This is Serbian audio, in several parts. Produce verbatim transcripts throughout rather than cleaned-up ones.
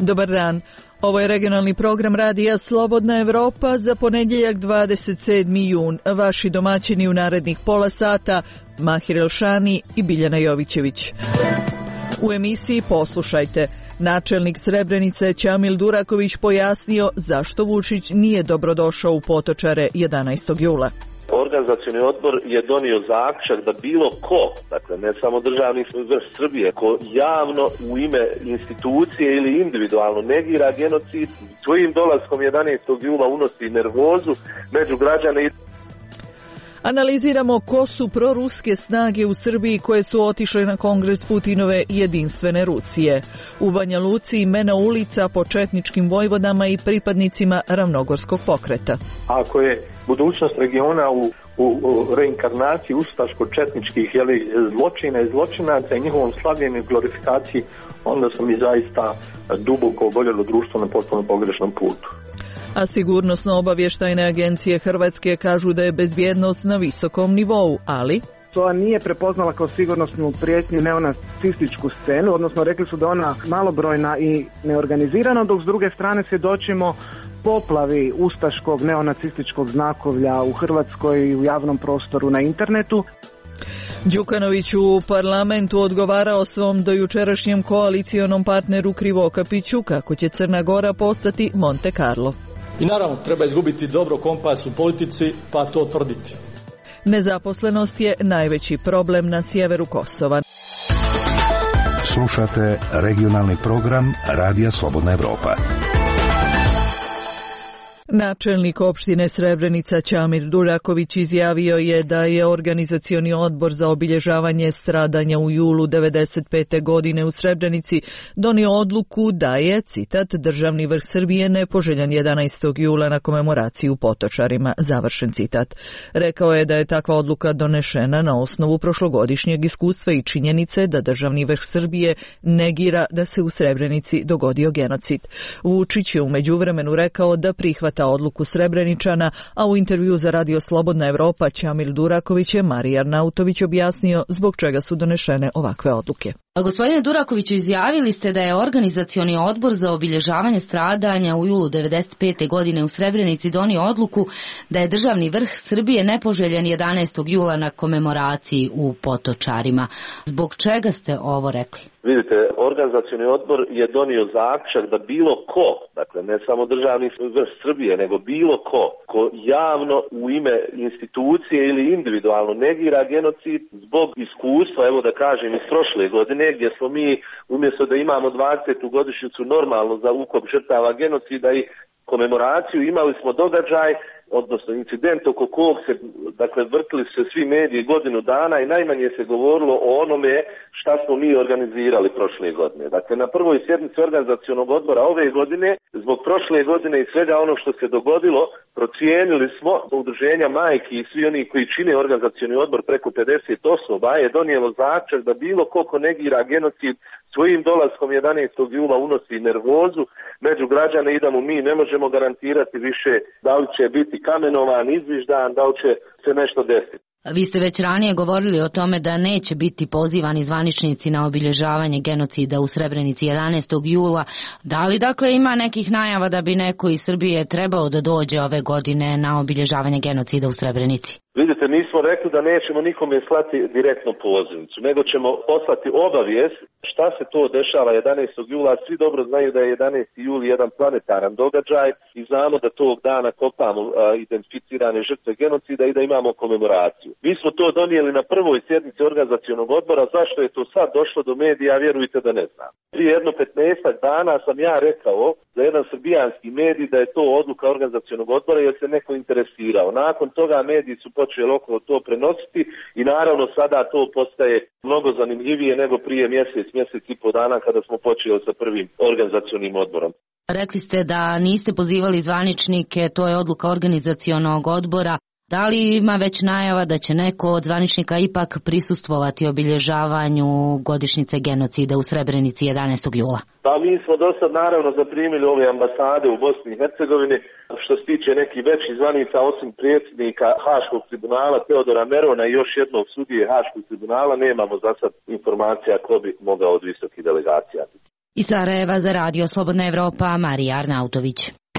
Dobar dan. Ovo je regionalni program Radija Slobodna Evropa za ponedjeljak dvadeset sedmi jun. Vaši domaćini u narednih pola sata, Mahir Elšani i Biljana Jovićević. U emisiji poslušajte. Načelnik Srebrenice Ćamil Duraković pojasnio zašto Vučić nije dobrodošao u Potočare jedanaestog jula. Organizacioni odbor je donio zaključak da bilo ko, dakle ne samo državni vrh Srbije, ko javno u ime institucije ili individualno negira genocid, svojim dolaskom jedanaestog jula unosi nervozu među građane. Analiziramo ko su proruske snage u Srbiji koje su otišle na kongres Putinove jedinstvene Rusije. U Banja Luci imena ulica po četničkim vojvodama i pripadnicima ravnogorskog pokreta. Ako je budućnost regiona u, u, u reinkarnaciji ustaško-četničkih jeli, zločina i zločinaca i njihovom slavljenju i glorifikaciji, onda sam mi zaista duboko oboljelo društvo na potpuno pogrešnom putu. A sigurnosno-obavještajne agencije Hrvatske kažu da je bezbjednost na visokom nivou, ali... SOA nije prepoznala kao sigurnosnu prijetnju neonacističku scenu, odnosno rekli su da ona malobrojna i neorganizirana, dok s druge strane svjedočimo poplavi ustaškog neonacističkog znakovlja u Hrvatskoj i u javnom prostoru na internetu. Đukanović u parlamentu odgovarao svom dojučerašnjem koalicionom partneru Krivokapiću kako će Crna Gora postati Monte Carlo. I naravno, treba izgubiti dobro kompas u politici, pa to tvrditi. Nezaposlenost je najveći problem na sjeveru Kosova. Slušate regionalni program Radija Slobodna Evropa. Načelnik opštine Srebrenica Ćamil Duraković izjavio je da je organizacioni odbor za obilježavanje stradanja u julu devedeset pete godine u Srebrenici donio odluku da je, citat, državni vrh Srbije nepoželjan jedanaestog jula na komemoraciji u Potočarima, završen citat. Rekao je da je takva odluka donešena na osnovu prošlogodišnjeg iskustva i činjenice da državni vrh Srbije negira da se u Srebrenici dogodio genocid. Vučić je u međuvremenu rekao da prihvata odluku Srebreničana, a u intervju za Radio Slobodna Evropa Ćamil Duraković je Marija Arnautović objasnio zbog čega su donešene ovakve odluke. Gospodine Durakoviću, izjavili ste da je organizacioni odbor za obilježavanje stradanja u julu devedeset pete godine u Srebrenici donio odluku da je državni vrh Srbije nepoželjen jedanaestog jula na komemoraciji u Potočarima. Zbog čega ste ovo rekli? Vidite, organizacioni odbor je donio zaključak da bilo ko, dakle ne samo državni vrh Srbije, nego bilo ko, ko javno u ime institucije ili individualno negira genocid zbog iskustva, evo da kažem, iz prošle godine, gdje smo mi, umjesto da imamo dvadesetu godišnjicu normalno za ukop žrtava genocida i komemoraciju, imali smo događaj, odnosno incident oko kog se, dakle, vrtili se svi mediji godinu dana i najmanje se govorilo o onome šta smo mi organizirali prošle godine. Dakle, na prvoj sjednici organizacionog odbora ove godine, zbog prošle godine i svega ono što se dogodilo, procijenili smo udruženja majki i svi oni koji čine organizacioni odbor preko pedeset osoba je donijelo zaključak da bilo ko ko negira genocid svojim dolaskom jedanaestog jula unosi nervozu među građane i da mu mi ne možemo garantirati više da li će biti kamenovan, izviždan, da li će se nešto desiti. Vi ste već ranije govorili o tome da neće biti pozivani zvaničnici na obilježavanje genocida u Srebrenici jedanaestog jula. Da li dakle ima nekih najava da bi neko iz Srbije trebao da dođe ove godine na obilježavanje genocida u Srebrenici? Vidite, nismo rekli da nećemo nikome slati direktno pozivnicu, nego ćemo poslati obavijest šta se to dešava jedanaestog jula. Svi dobro znaju da je jedanaesti jul jedan planetaran događaj i znamo da tog dana kopamo a, identificirane žrtve genocida i da imamo komemoraciju. Mi smo to donijeli na prvoj sjednici organizacionog odbora. Zašto je to sad došlo do medija, vjerujte da ne znam. Prije jedno petnaestak dana sam ja rekao za jedan srbijanski medij da je to odluka organizacionog odbora jer se neko interesirao. Nakon toga mediji su počeli okolo to prenositi i naravno sada to postaje mnogo zanimljivije nego prije mjesec, mjesec i po dana kada smo počeli sa prvim organizacionim odborom. Rekli ste da niste pozivali zvaničnike, to je odluka organizacionog odbora. Da li ima već najava da će neko od zvaničnika ipak prisustvovati obilježavanju godišnjice genocida u Srebrenici jedanaestog jula? Pa mi smo do sad naravno zaprimili ove ambasade u Bosni i Hercegovini. Što se tiče nekih većih zvanica, osim predsjednika Haškog tribunala Teodora Merona i još jednog sudije Haškog tribunala, nemamo za sad informacija ko bi mogao od visokih delegacija. Iz Sarajeva za Radio Slobodna Evropa, Marija Arnautović.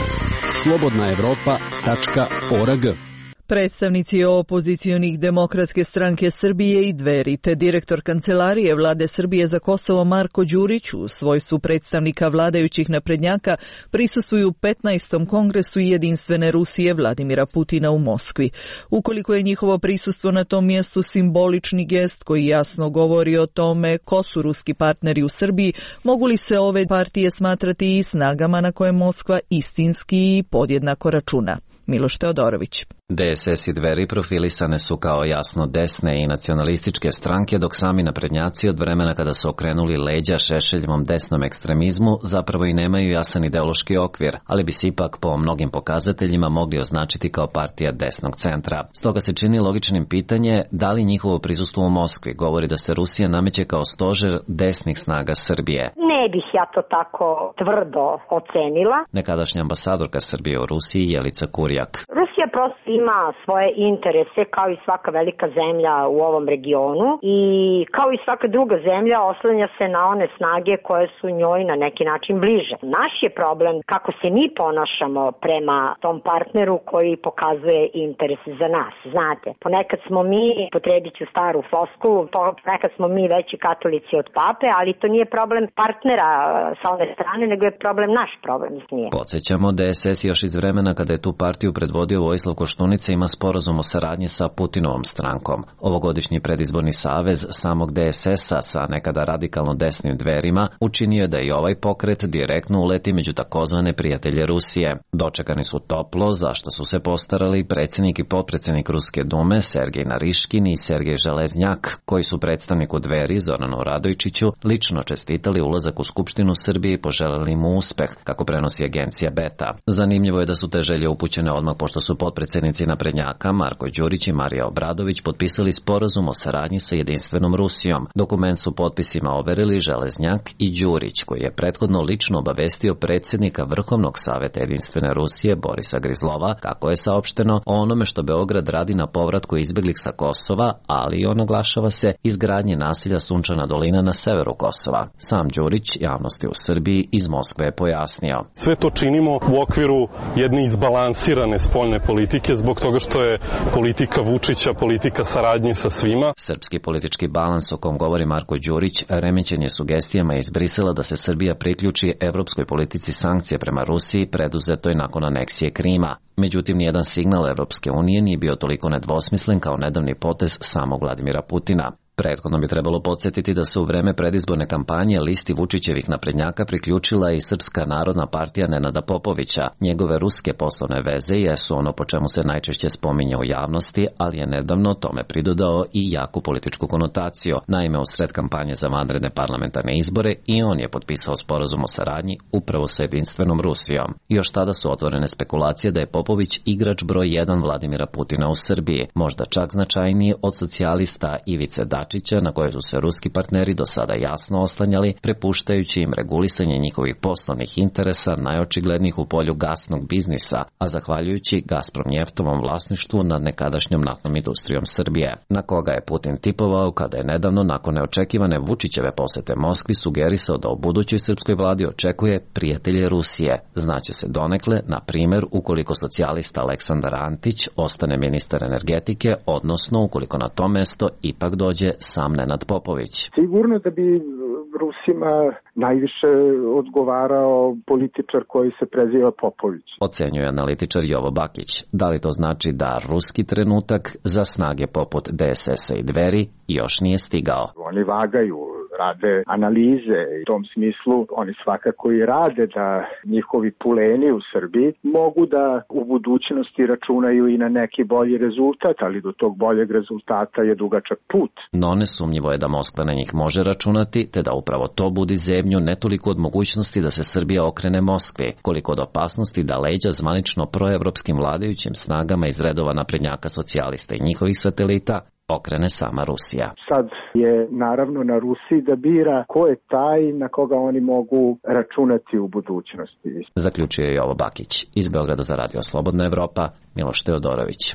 slobodna evropa tačka org. Predstavnici opozicionih Demokratske stranke Srbije i Dveri te direktor Kancelarije Vlade Srbije za Kosovo Marko Đurić u svojstvu predstavnika vladajućih naprednjaka prisustvuju petnaestom kongresu Jedinstvene Rusije Vladimira Putina u Moskvi. Ukoliko je njihovo prisustvo na tom mjestu simbolični gest koji jasno govori o tome ko su ruski partneri u Srbiji, mogu li se ove partije smatrati i snagama na koje Moskva istinski i podjednako računa? Miloš Teodorović. D S S i Dveri profilisane su kao jasno desne i nacionalističke stranke, dok sami naprednjaci od vremena kada su okrenuli leđa Šešeljevom desnom ekstremizmu zapravo i nemaju jasan ideološki okvir, ali bi se ipak po mnogim pokazateljima mogli označiti kao partija desnog centra. Stoga se čini logičnim pitanje da li njihovo prisustvo u Moskvi govori da se Rusija nameće kao stožer desnih snaga Srbije. Ne bih ja to tako tvrdo ocenila. Nekadašnja ambasadorka Srbije u Rusiji Jelica Kurjak. Rusija prosto ima svoje interese kao i svaka velika zemlja u ovom regionu i kao i svaka druga zemlja oslanja se na one snage koje su njoj na neki način bliže. Naš je problem kako se mi ponašamo prema tom partneru koji pokazuje interese za nas. Znate, ponekad smo mi, potrebit ću staru floskulu, ponekad smo mi veći katolici od pape, ali to nije problem partnera sa one strane, nego je problem naš problem s njim. Podsjećamo, D S S još iz vremena kada je tu partiju predvodio Vojislav Koštunica ima sporazum o saradnji sa Putinovom strankom. Ovogodišnji predizborni savez samog D S S-a sa nekada radikalno desnim Dverima učinio je da i ovaj pokret direktno uleti među takozvane prijatelje Rusije. Dočekani su toplo, zašto su se postarali predsjednik i potpredsjednik Ruske dume Sergej Nariškin i Sergej Železnjak, koji su predstavniku Dveri Zoranu Radojčiću lično čestitali ulazak u Skupštinu Srbije i poželeli mu uspeh, kako prenosi agencija Beta. Zanimljivo je da su te želje upućene odmah pošto su potpredsjednici naprednjaka Marko Đurić i Marija Obradović potpisali sporazum o saradnji sa Jedinstvenom Rusijom. Dokument su potpisima overili Železnjak i Đurić, koji je prethodno lično obavestio predsjednika Vrhovnog saveta Jedinstvene Rusije Borisa Grizlova, kako je saopšteno o onome što Beograd radi na povratku izbeglih sa Kosova, ali i on oglašava se izgradnje naselja Sunčana dolina na severu Kosova. Sam Đurić javnosti u Srbiji iz Moskve je pojasnio. Sve to činimo u okviru jedne izbalansirane spoljne politike zbog toga što je politika Vučića politika saradnje sa svima. Srpski politički balans o kom govori Marko Đurić remećen je sugestijama iz Brisela da se Srbija priključi evropskoj politici sankcije prema Rusiji preduzetoj nakon aneksije Krima. Međutim, nijedan signal Evropske unije nije bio toliko nedvosmislen kao nedavni potez samog Vladimira Putina. Prethodno bi trebalo podsjetiti da se u vreme predizborne kampanje listi Vučićevih naprednjaka priključila i Srpska narodna partija Nenada Popovića. Njegove ruske poslovne veze jesu ono po čemu se najčešće spominje u javnosti, ali je nedavno tome pridodao i jaku političku konotaciju. Naime, u sred kampanje za vanredne parlamentarne izbore i on je potpisao sporazum o saradnji upravo sa Jedinstvenom Rusijom. Još tada su otvorene spekulacije da je Popović igrač broj jedan Vladimira Putina u Srbiji, možda čak značajniji od socijalista Ivice Dačića, na koje su se ruski partneri do sada jasno oslanjali, prepuštajući im regulisanje njihovih poslovnih interesa najočiglednijih u polju gasnog biznisa, a zahvaljujući Gazprom njeftovom vlasništvu nad nekadašnjom naftnom industrijom Srbije, na koga je Putin tipovao kada je nedavno nakon neočekivane Vučićeve posete Moskvi sugerisao da u budućoj srpskoj vladi očekuje prijatelje Rusije. Znaće se donekle, na primjer, ukoliko socijalista Aleksandar Antić ostane ministar energetike, odnosno ukoliko na to mesto ipak dođe sam Nenad Popović. Sigurno da bi Rusima najviše odgovarao političar koji se preziva Popović. Ocenjuje analitičar Jovo Bakić. Da li to znači da ruski trenutak za snage poput D S S-a i Dveri još nije stigao? Oni vagaju, rade analize i u tom smislu oni svakako i rade da njihovi puleni u Srbiji mogu da u budućnosti računaju i na neki bolji rezultat, ali do tog boljeg rezultata je dugačak put. No nesumnjivo je da Moskva na njih može računati, te da upravo to budi zebnju ne toliko od mogućnosti da se Srbija okrene Moskvi, koliko od opasnosti da leđa zvanično proevropskim vladajućim snagama iz redova naprednjaka socijalista i njihovih satelita okrene sama Rusija. Sad je naravno na Rusiji da bira ko je taj na koga oni mogu računati u budućnosti. Zaključio je Jovo Bakić. Iz Beograda za Radio Slobodna Evropa, Miloš Teodorović.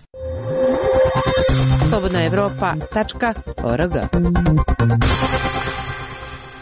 slobodna evropa tačka org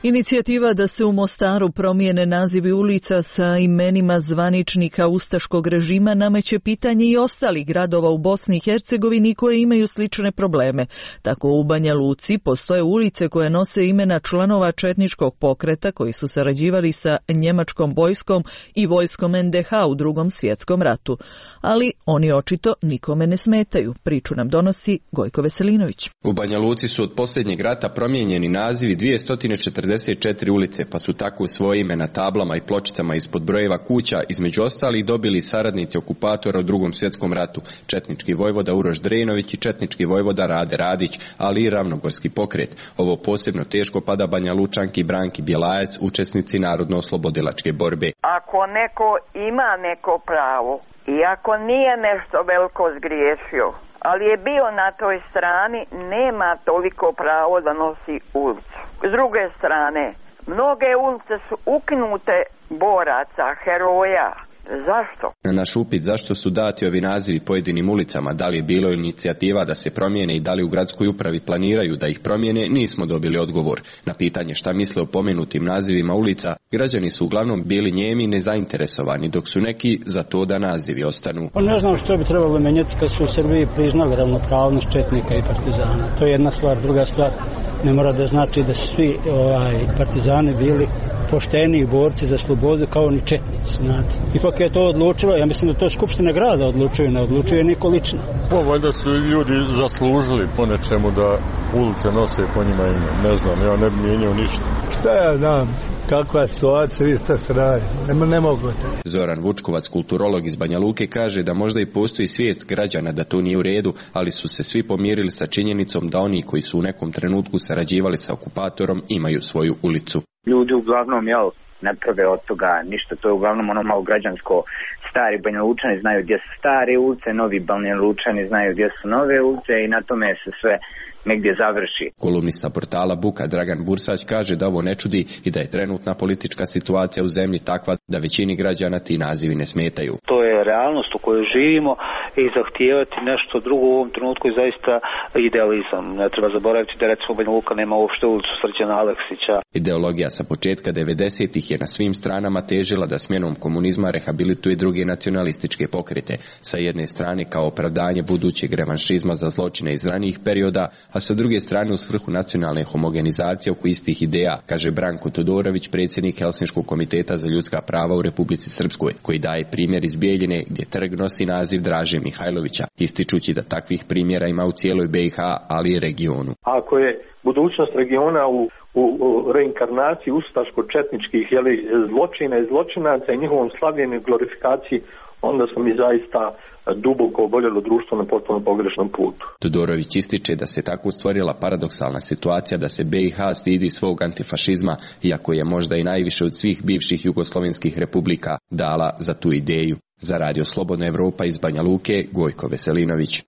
Inicijativa da se u Mostaru promijene nazivi ulica sa imenima zvaničnika ustaškog režima nameće pitanje i ostalih gradova u Bosni i Hercegovini koje imaju slične probleme. Tako u Banja Luci postoje ulice koje nose imena članova četničkog pokreta koji su sarađivali sa njemačkom vojskom i vojskom en de ha u Drugom svjetskom ratu. Ali oni očito nikome ne smetaju. Priču nam donosi Gojko Veselinović. U Banja Luci su od posljednjeg rata promijenjeni nazivi dvjesto četrdeset četiri ulice, pa su tako svoje ime na tablama i pločicama ispod brojeva kuća između ostalih dobili saradnici okupatora u Drugom svjetskom ratu, četnički vojvoda Uroš Drenović i četnički vojvoda Rade Radić, ali i ravnogorski pokret. Ovo posebno teško pada Banja Lučanki Branki Bjelajac, učesnici narodno-oslobodilačke borbe. Ako neko ima neko pravo i ako nije nešto veliko zgriješio, ali je bio na toj strani, nema toliko pravo da nosi ulicu. S druge strane, mnoge ulice su ukinute boraca, heroja. Zašto? Na naš upit zašto su dati ovi nazivi pojedinim ulicama, da li je bilo inicijativa da se promijene i da li u gradskoj upravi planiraju da ih promijene, nismo dobili odgovor. Na pitanje šta misle o pomenutim nazivima ulica, građani su uglavnom bili njemi i nezainteresovani, dok su neki za to da nazivi ostanu. Pa ne znam što bi trebalo menjati kad su u Srbiji priznali ravnopravnost četnika i partizana. To je jedna stvar. Druga stvar, ne mora da znači da su svi ovaj, partizani bili pošteni borci za slobodu kao ni četnici, znate. Ipak je to odlučilo, ja mislim da to Skupština grada odlučuje, ne odlučuje niko lično. Po, valjda su ljudi zaslužili po nečemu da ulice nose po njima ime. Ne znam, ja ne bi mijenjao ništa. Šta ja znam, kakva situacija, vi šta se radi, ne, ne mogu te. Zoran Vučkovac, kulturolog iz Banja Luke, kaže da možda i postoji svijest građana da to nije u redu, ali su se svi pomirili sa činjenicom da oni koji su u nekom trenutku sarađivali sa okupatorom imaju svoju ulicu. Ljudi uglavnom, jel, ne prave od toga ništa, to je uglavnom ono malo građansko. Stari Banja Lučani znaju gdje su stare ulice, novi Banja Lučani znaju gdje su nove ulice i na tome se sve negdje završi. Kolumnista portala Buka Dragan Bursać kaže da ovo ne čudi i da je trenutna politička situacija u zemlji takva da većini građana ti nazivi ne smetaju. To je realnost u kojoj živimo i zahtijevati nešto drugo u ovom trenutku je zaista idealizam. Ne treba zaboraviti da recimo Banja Luka nema uopšte ulicu Srđana Aleksića. Ideologija sa početka devedesetih je na svim stranama težila da smjenom komunizma rehabilituje druge nacionalističke pokrete. Sa jedne strane kao opravdanje budućeg revanšizma za zločine iz ranijih perioda, a sa druge strane u svrhu nacionalne homogenizacije oko istih ideja, kaže Branko Todorović, predsjednik Helsinškog komiteta za ljudska prava u Republici Srpskoj, koji daje primjer iz Bijeljine gdje trg nosi naziv Draže Mihajlovića, ističući da takvih primjera ima u cijeloj be i ha, ali i regionu. Ako je budućnost regiona u, u, u reinkarnaciji ustaško-četničkih jeli, zločina i zločinaca i njihovom slavljenju i glorifikaciji, onda smo mi zaista duboko oboljelo društvo na potpuno pogrešnom putu. Todorović ističe da se tako stvorila paradoksalna situacija da se be i ha stidi svog antifašizma, iako je možda i najviše od svih bivših jugoslovenskih republika dala za tu ideju. Za Radio Slobodna Evropa iz Banja Luke, Gojko Veselinović.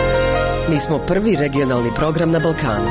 Mi smo prvi regionalni program na Balkanu.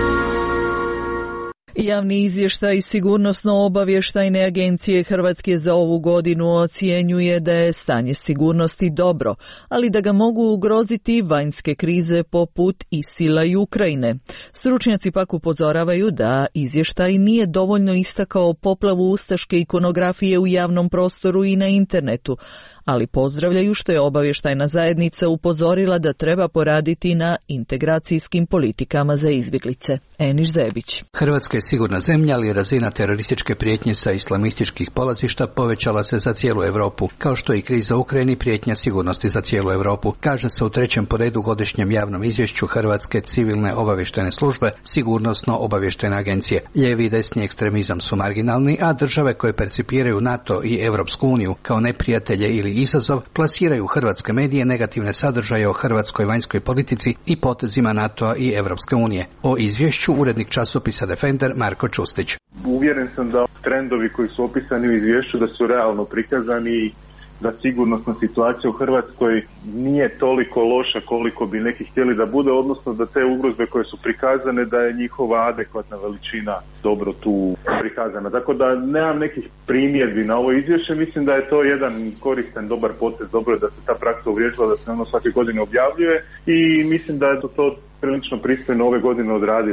Javni izvještaj Sigurnosno-obavještajne agencije Hrvatske za ovu godinu ocjenjuje da je stanje sigurnosti dobro, ali da ga mogu ugroziti vanjske krize poput Isila i Ukrajine. Stručnjaci pak upozoravaju da izvještaj nije dovoljno istakao poplavu ustaške ikonografije u javnom prostoru i na internetu, ali pozdravljaju što je obavještajna zajednica upozorila da treba poraditi na integracijskim politikama za izbjeglice. Eniš Zebić. Hrvatska je sigurna zemlja, ali razina terorističke prijetnje sa islamističkih polazišta povećala se za cijelu Europu, kao što i kriza u Ukrajini prijetnja sigurnosti za cijelu Europu, kaže se u trećem po redu godišnjem javnom izvješću Hrvatske civilne obavještajne službe Sigurnosno-obavještajne agencije. Lijevi i desni ekstremizam su marginalni, a države koje percipiraju NATO i Europsku uniju kao neprijatelje ili izazov plasiraju hrvatske medije negativne sadržaje o hrvatskoj vanjskoj politici i potezima NATO-a i Europske unije. O izvješću urednik časopisa Defender Marko Čustić. Uvjeren sam da trendovi koji su opisani u izvješću da su realno prikazani, da sigurnosna situacija u Hrvatskoj nije toliko loša koliko bi neki htjeli da bude, odnosno da te ugrozbe koje su prikazane, da je njihova adekvatna veličina dobro tu prikazana. Tako da nemam nekih primjedbi na ovo izvješće, mislim da je to jedan koristan, dobar potez, dobro je da se ta praksa uvriježila, da se ono svake godine objavljuje i mislim da je to, to prilično pristojno ove godine odradili.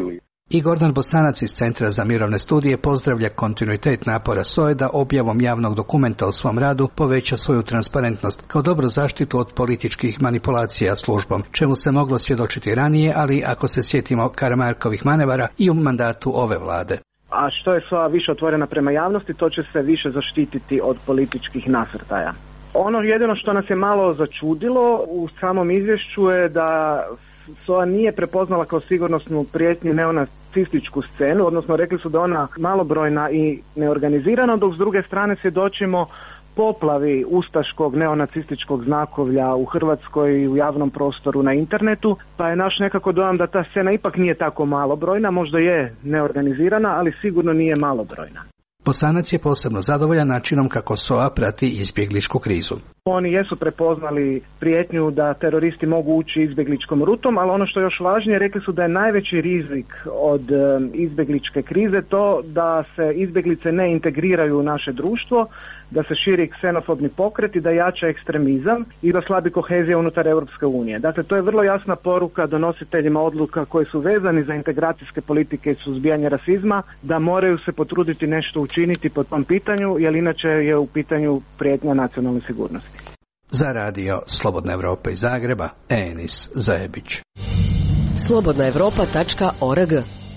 I Gordan Bosanac iz Centra za mirovne studije pozdravlja kontinuitet napora S O E da objavom javnog dokumenta o svom radu poveća svoju transparentnost kao dobro zaštitu od političkih manipulacija službom, čemu se moglo svjedočiti ranije, ali ako se sjetimo Karamarkovih manevara i u mandatu ove vlade. A što je S O A više otvorena prema javnosti, to će se više zaštititi od političkih nasrtaja. Ono jedino što nas je malo začudilo u samom izvješću je da S O A nije prepoznala kao sigurnosnu prijetnju neonacističku scenu, odnosno rekli su da ona malobrojna i neorganizirana, dok s druge strane svjedočimo poplavi ustaškog neonacističkog znakovlja u Hrvatskoj i u javnom prostoru na internetu, pa je naš nekako dojam da ta scena ipak nije tako malobrojna, možda je neorganizirana, ali sigurno nije malobrojna. Bosanac je posebno zadovoljan načinom kako S O A prati izbjegličku krizu. Oni jesu prepoznali prijetnju da teroristi mogu ući izbjegličkom rutom, ali ono što je još važnije, rekli su da je najveći rizik od izbjegličke krize to da se izbjeglice ne integriraju u naše društvo, da se širi ksenofobni pokret i da jača ekstremizam i da slabi kohezija unutar Europske unije. Dakle, to je vrlo jasna poruka donositeljima odluka koji su vezani za integracijske politike i suzbijanje rasizma, da moraju se potruditi nešto učiniti po tom pitanju, jer inače je u pitanju prijetnja nacionalne sigurnosti. Za radio Slobodna Evropa iz Zagreba, Enis Zajebić. slobodna evropa tačka org.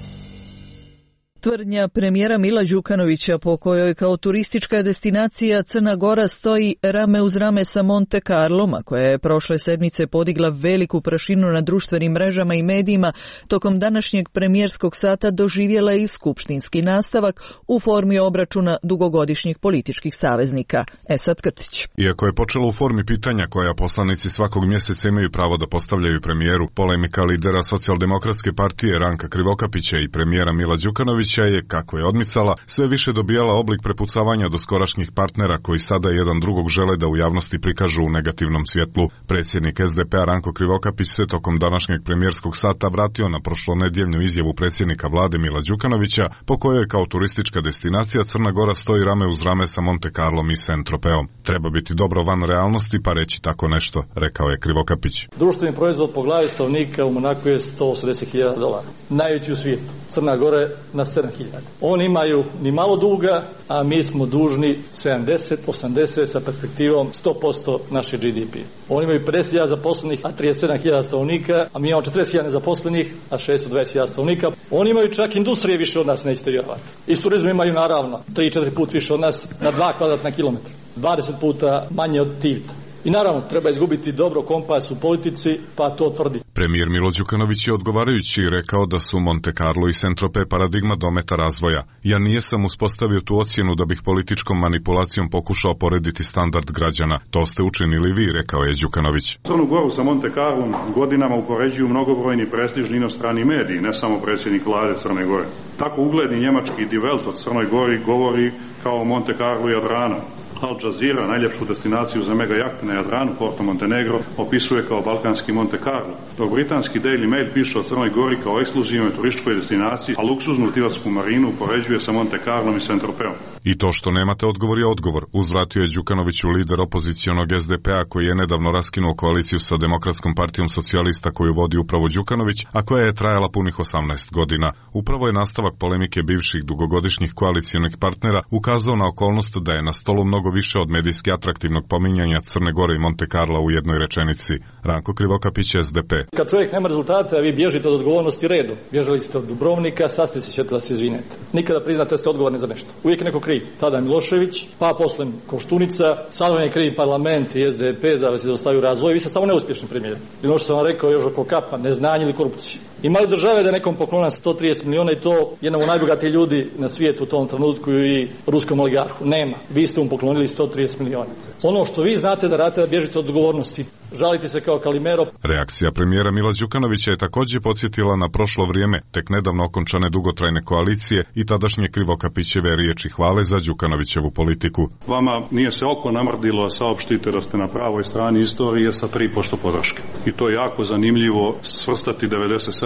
Tvrdnja premijera Mila Đukanovića po kojoj kao turistička destinacija Crna Gora stoji rame uz rame sa Monte Carlom, a koja je prošle sedmice podigla veliku prašinu na društvenim mrežama i medijima, tokom današnjeg premijerskog sata doživjela i skupštinski nastavak u formi obračuna dugogodišnjih političkih saveznika. Esad Krcić. Iako je počelo u formi pitanja koja poslanici svakog mjeseca imaju pravo da postavljaju premijeru, polemika lidera Socijaldemokratske partije Ranka Krivokapića i premijera Mila Đukanovića je, kako je odmicala, sve više dobijala oblik prepucavanja doskorašnjih partnera koji sada jedan drugog žele da u javnosti prikažu u negativnom svjetlu. Predsjednik S D P-a Ranko Krivokapić se tokom današnjeg premijerskog sata vratio na prošlonedjeljnu izjavu predsjednika vlade Mila Đukanovića, po kojoj kao turistička destinacija Crna Gora stoji rame uz rame sa Monte Carlom i Saint-Tropezom. Treba biti dobro van realnosti pa reći tako nešto, rekao je Krivokapić. Društveni proizvod po glavi stanovnika u Monaku je sto osamdeset hiljada dolara. Najveći u svijetu. Crna Gora je na sedam hiljada. Oni imaju ni malo duga, a mi smo dužni sedamdeset osamdeset sa perspektivom sto posto naše G D P. Oni imaju pedeset hiljada zaposlenih, a trideset sedam hiljada stanovnika, a mi imamo četrdeset hiljada nezaposlenih, a šesto dvadeset hiljada stanovnika. Oni imaju čak industrije više od nas, nećete vjerovati. I s turizmom imaju naravno tri četiri puta više od nas na dva kvadratna kilometra. dvadeset puta manje od Tivita. I naravno, treba izgubiti dobro kompas u politici, pa to tvrdi. Premijer Milo Đukanović je odgovarajući rekao da su Monte Carlo i Saint-Tropez paradigma dometa razvoja. Ja nijesam uspostavio tu ocjenu da bih političkom manipulacijom pokušao porediti standard građana. To ste učinili vi, rekao je Đukanović. Crnu Goru sa Monte Carlom godinama upoređuju mnogobrojni prestižni inostrani mediji, ne samo predsjednik vlade Crne Gore. Tako ugledni njemački Die Welt o Crnoj Gori govori kao Monte Carlo i Jadranu. Al Jazeera, najljepšu destinaciju za mega jahte na Jadranu, Porto Montenegro, opisuje kao balkanski Monte Carlo. Dok britanski Daily Mail piše o Crnoj Gori kao ekskluzivnoj turističkoj destinaciji, a luksuznu tivarsku marinu upoređuje sa Monte Carlom i Saint-Tropezom. I to što nemate odgovor je odgovor, uzvratio je Đukanoviću lider opozicionog S D P-a koji je nedavno raskinuo koaliciju sa Demokratskom partijom socijalista koju vodi upravo Đukanović, a koja je trajala punih osamnaest godina. Upravo je nastavak polemike bivših dugogodišnjih koalicionih partnera ukazao na okolnost da je na stolu mnogo više od medijski atraktivnog pominjanja Crne Gore i Monte Carla u jednoj rečenici. Ranko Krivokapić, S D P. Kad čovjek nema rezultate, a vi bježite od odgovornosti redu. Bježali ste od Dubrovnika, sad ste se ćete da se izvinete. Nikada priznate da ste odgovorni za nešto. Uvijek je neko kriv. Tada je Milošević, pa posle Koštunica, sada je kriv parlament i S D P da vas izostavaju razvoj. Vi ste samo neuspješni premijer. I ono što sam vam rekao još oko kapa, neznanje ili korupcije. Imali države da nekom poklona sto trideset miliona i to jednom od najbogatijih ljudi na svijetu u tom trenutku i ruskom oligarhu. Nema. Vi ste mu poklonili sto trideset miliona. Ono što vi znate da radite da bježite od odgovornosti. Žalite se kao Kalimero. Reakcija premijera Mila Đukanovića je također podsjetila na prošlo vrijeme, tek nedavno okončane dugotrajne koalicije i tadašnje Krivokapićeve riječi hvale za Đukanovićevu politiku. Vama nije se oko namrdilo da saopštite da ste na pravoj strani istorije sa tri posto podrške. I to je jako zanimljivo svrstati devedeset sedam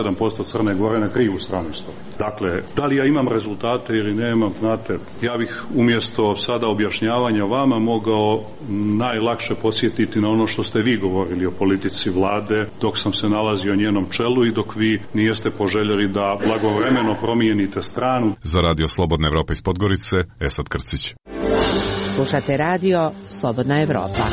sedam posto Crne Gore na krivu stranu stoji. Dakle, da li ja imam rezultate ili nemam, znate, ja bih umjesto sada objašnjavanja vama mogao najlakše posjetiti na ono što ste vi govorili o politici vlade dok sam se nalazio njenom čelu i dok vi nijeste poželjeli da blagovremeno promijenite stranu. Za Radio Slobodna Evropa iz Podgorice, Esad Krcić. Slušate radio Slobodna Evropa.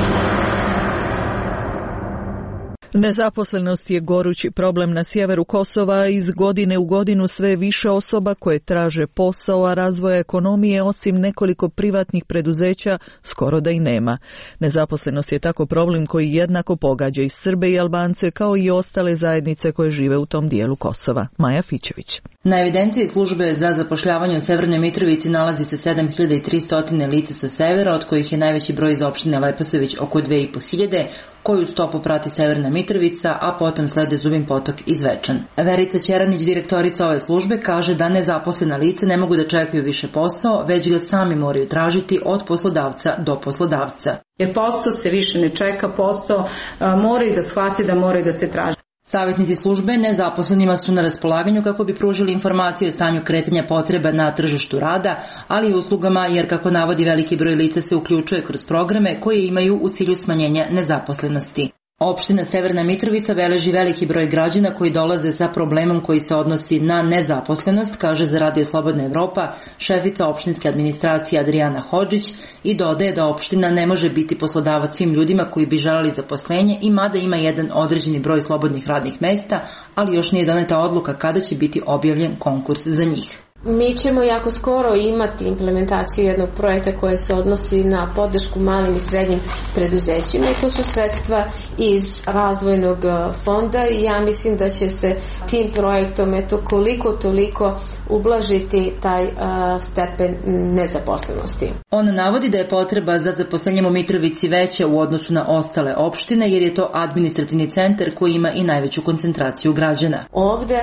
Nezaposlenost je gorući problem na sjeveru Kosova. Iz godine u godinu sve više osoba koje traže posao, a razvoja ekonomije osim nekoliko privatnih preduzeća skoro da i nema. Nezaposlenost je tako problem koji jednako pogađa i Srbe i Albance kao i ostale zajednice koje žive u tom dijelu Kosova. Maja Fićević. Na evidenciji službe za zapošljavanje u Severnoj Mitrovici nalazi se sedam hiljada tristo lica sa severa, od kojih je najveći broj iz opštine Leposavić oko dve i po hiljade, koju stopu prati Severna Mitrovica, a potom slede Zubin Potok i Zvečan. Verica Ćeranić, direktorica ove službe, kaže da nezaposlena lica ne mogu da čekaju više posao, već ga sami moraju tražiti od poslodavca do poslodavca. Jer posao se više ne čeka, posao moraju da shvati da moraju da se traži. Savjetnici službe nezaposlenima su na raspolaganju kako bi pružili informacije o stanju kretanja potreba na tržištu rada, ali i uslugama, jer kako navodi veliki broj lica se uključuje kroz programe koje imaju u cilju smanjenja nezaposlenosti. Opština Severna Mitrovica beleži veliki broj građana koji dolaze sa problemom koji se odnosi na nezaposlenost, kaže za Radio Slobodna Evropa šefica opštinske administracije Adrijana Hodžić, i dodaje da opština ne može biti poslodavac svim ljudima koji bi želeli zaposlenje, i mada ima jedan određeni broj slobodnih radnih mesta, ali još nije doneta odluka kada će biti objavljen konkurs za njih. Mi ćemo jako skoro imati implementaciju jednog projekta koje se odnosi na podršku malim i srednjim preduzećima, i to su sredstva iz razvojnog fonda, i ja mislim da će se tim projektom eto koliko toliko ublažiti taj a, stepen nezaposlenosti. On navodi da je potreba za zaposlenjem u Mitrovici veća u odnosu na ostale opštine, jer je to administrativni centar koji ima i najveću koncentraciju građana. Ovde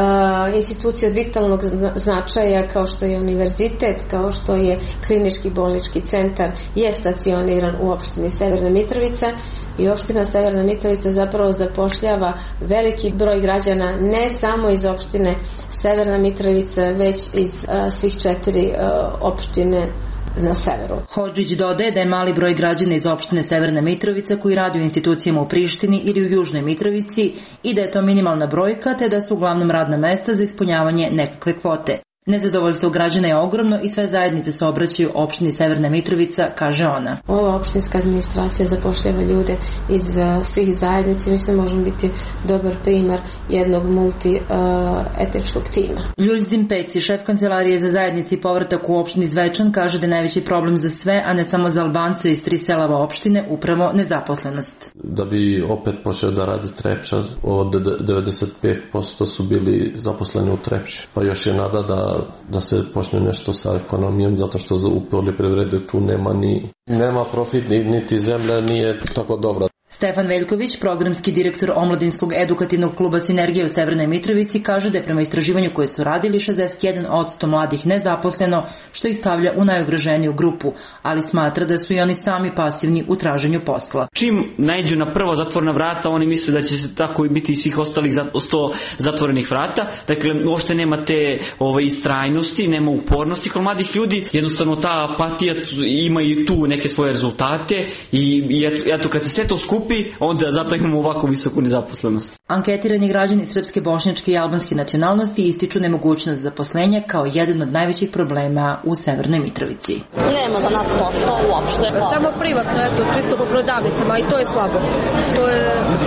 a, institucije od vitalnog značaja kao što je univerzitet, kao što je klinički bolnički centar, je stacioniran u opštini Severna Mitrovica, i opština Severna Mitrovica zapravo zapošljava veliki broj građana ne samo iz opštine Severna Mitrovica, već iz a, svih četiri a, opštine na severu. Hodžić dodaje da je mali broj građana iz opštine Severna Mitrovica koji radi u institucijama u Prištini ili u Južnoj Mitrovici i da je to minimalna brojka, te da su uglavnom radna mesta za ispunjavanje nekakve kvote. Nezadovoljstvo građana je ogromno i sve zajednice se obraćaju opštini Severna Mitrovica, kaže ona. Ova opštinska administracija zapošljava ljude iz uh, svih zajednica, mislim da možemo biti dobar primer jednog multietničkog uh, tima. Ljuljzim Peci, šef kancelarije za zajednici i povratak u opštini Zvečan, kaže da je najveći problem za sve, a ne samo za Albance iz tri selava opštine, upravo nezaposlenost. Da bi opet počeo da radi Trepča, od devedeset pet posto su bili zaposleni u Trepči, pa još je nada da da se počne nešto sa ekonomijom, zato što u poljoprivredi tu nema ni nema profit, niti zemlja nije tako dobra. Stefan Veljković, programski direktor Omladinskog edukativnog kluba Sinergija u Severnoj Mitrovici, kaže da je prema istraživanju koje su radili šezdeset jedan posto mladih nezaposleno, što ih stavlja u najugroženiju grupu, ali smatra da su i oni sami pasivni u traženju posla. Čim naiđu na prvo zatvorena vrata, oni misle da će se tako biti i svih ostalih sto zatvorenih vrata. Dakle, uopšte nema te ove, istrajnosti, nema upornosti kod mladih ljudi. Jednostavno ta apatija ima i tu neke svoje rezultate i, i eto, kad se sve to skupi, onda zato imamo ovako visoku nezaposlenost. Anketirani građani srpske, bošnjačke i albanske nacionalnosti ističu nemogućnost zaposlenja kao jedan od najvećih problema u Severnoj Mitrovici. Nema za nas posao uopšte. Samo privatno, eto, čisto po prodavnicama, i to je slabo. To je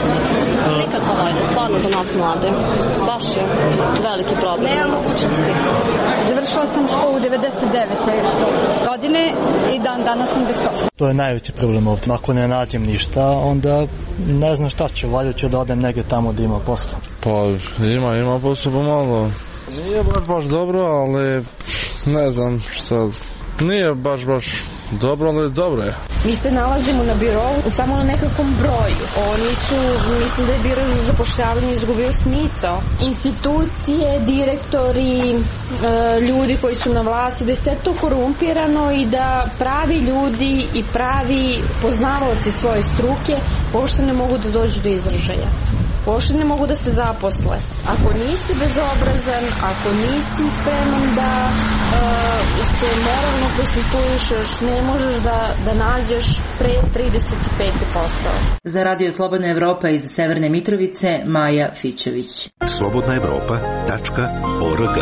nikakva vajda, stvarno za nas mlade. Baš je veliki problem. Nema mogućnosti. Završila sam školu devedeset devete godine i dan danas sam bez posla. To je najveći problem ovdje. Ako ne nađem ništa, onda ne znam šta ću, valjda ću da odem negdje tamo da ima posla. Pa ima, ima posla pomalo. Nije baš baš dobro, ali ne znam šta, nije baš baš dobro, ali dobro je. Mi se nalazimo na birovu samo na nekakvom broju. Oni su, mislim da je biro za zapošljavanje izgubio smisao. Institucije, direktori, ljudi koji su na vlasti, da je sve to korumpirano i da pravi ljudi i pravi poznavaoci svoje struke uopšte ne mogu da dođu do izražaja. Uopšte ne mogu da se zaposle. Ako nisi bezobrazan, ako nisi spreman da uh, se moralno prostituišeš, ne možeš da, da nađeš pre trideset pete posao. Za Radio Slobodna Evropa iz Severne Mitrovice, Maja Fićević. slobodna evropa tačka org.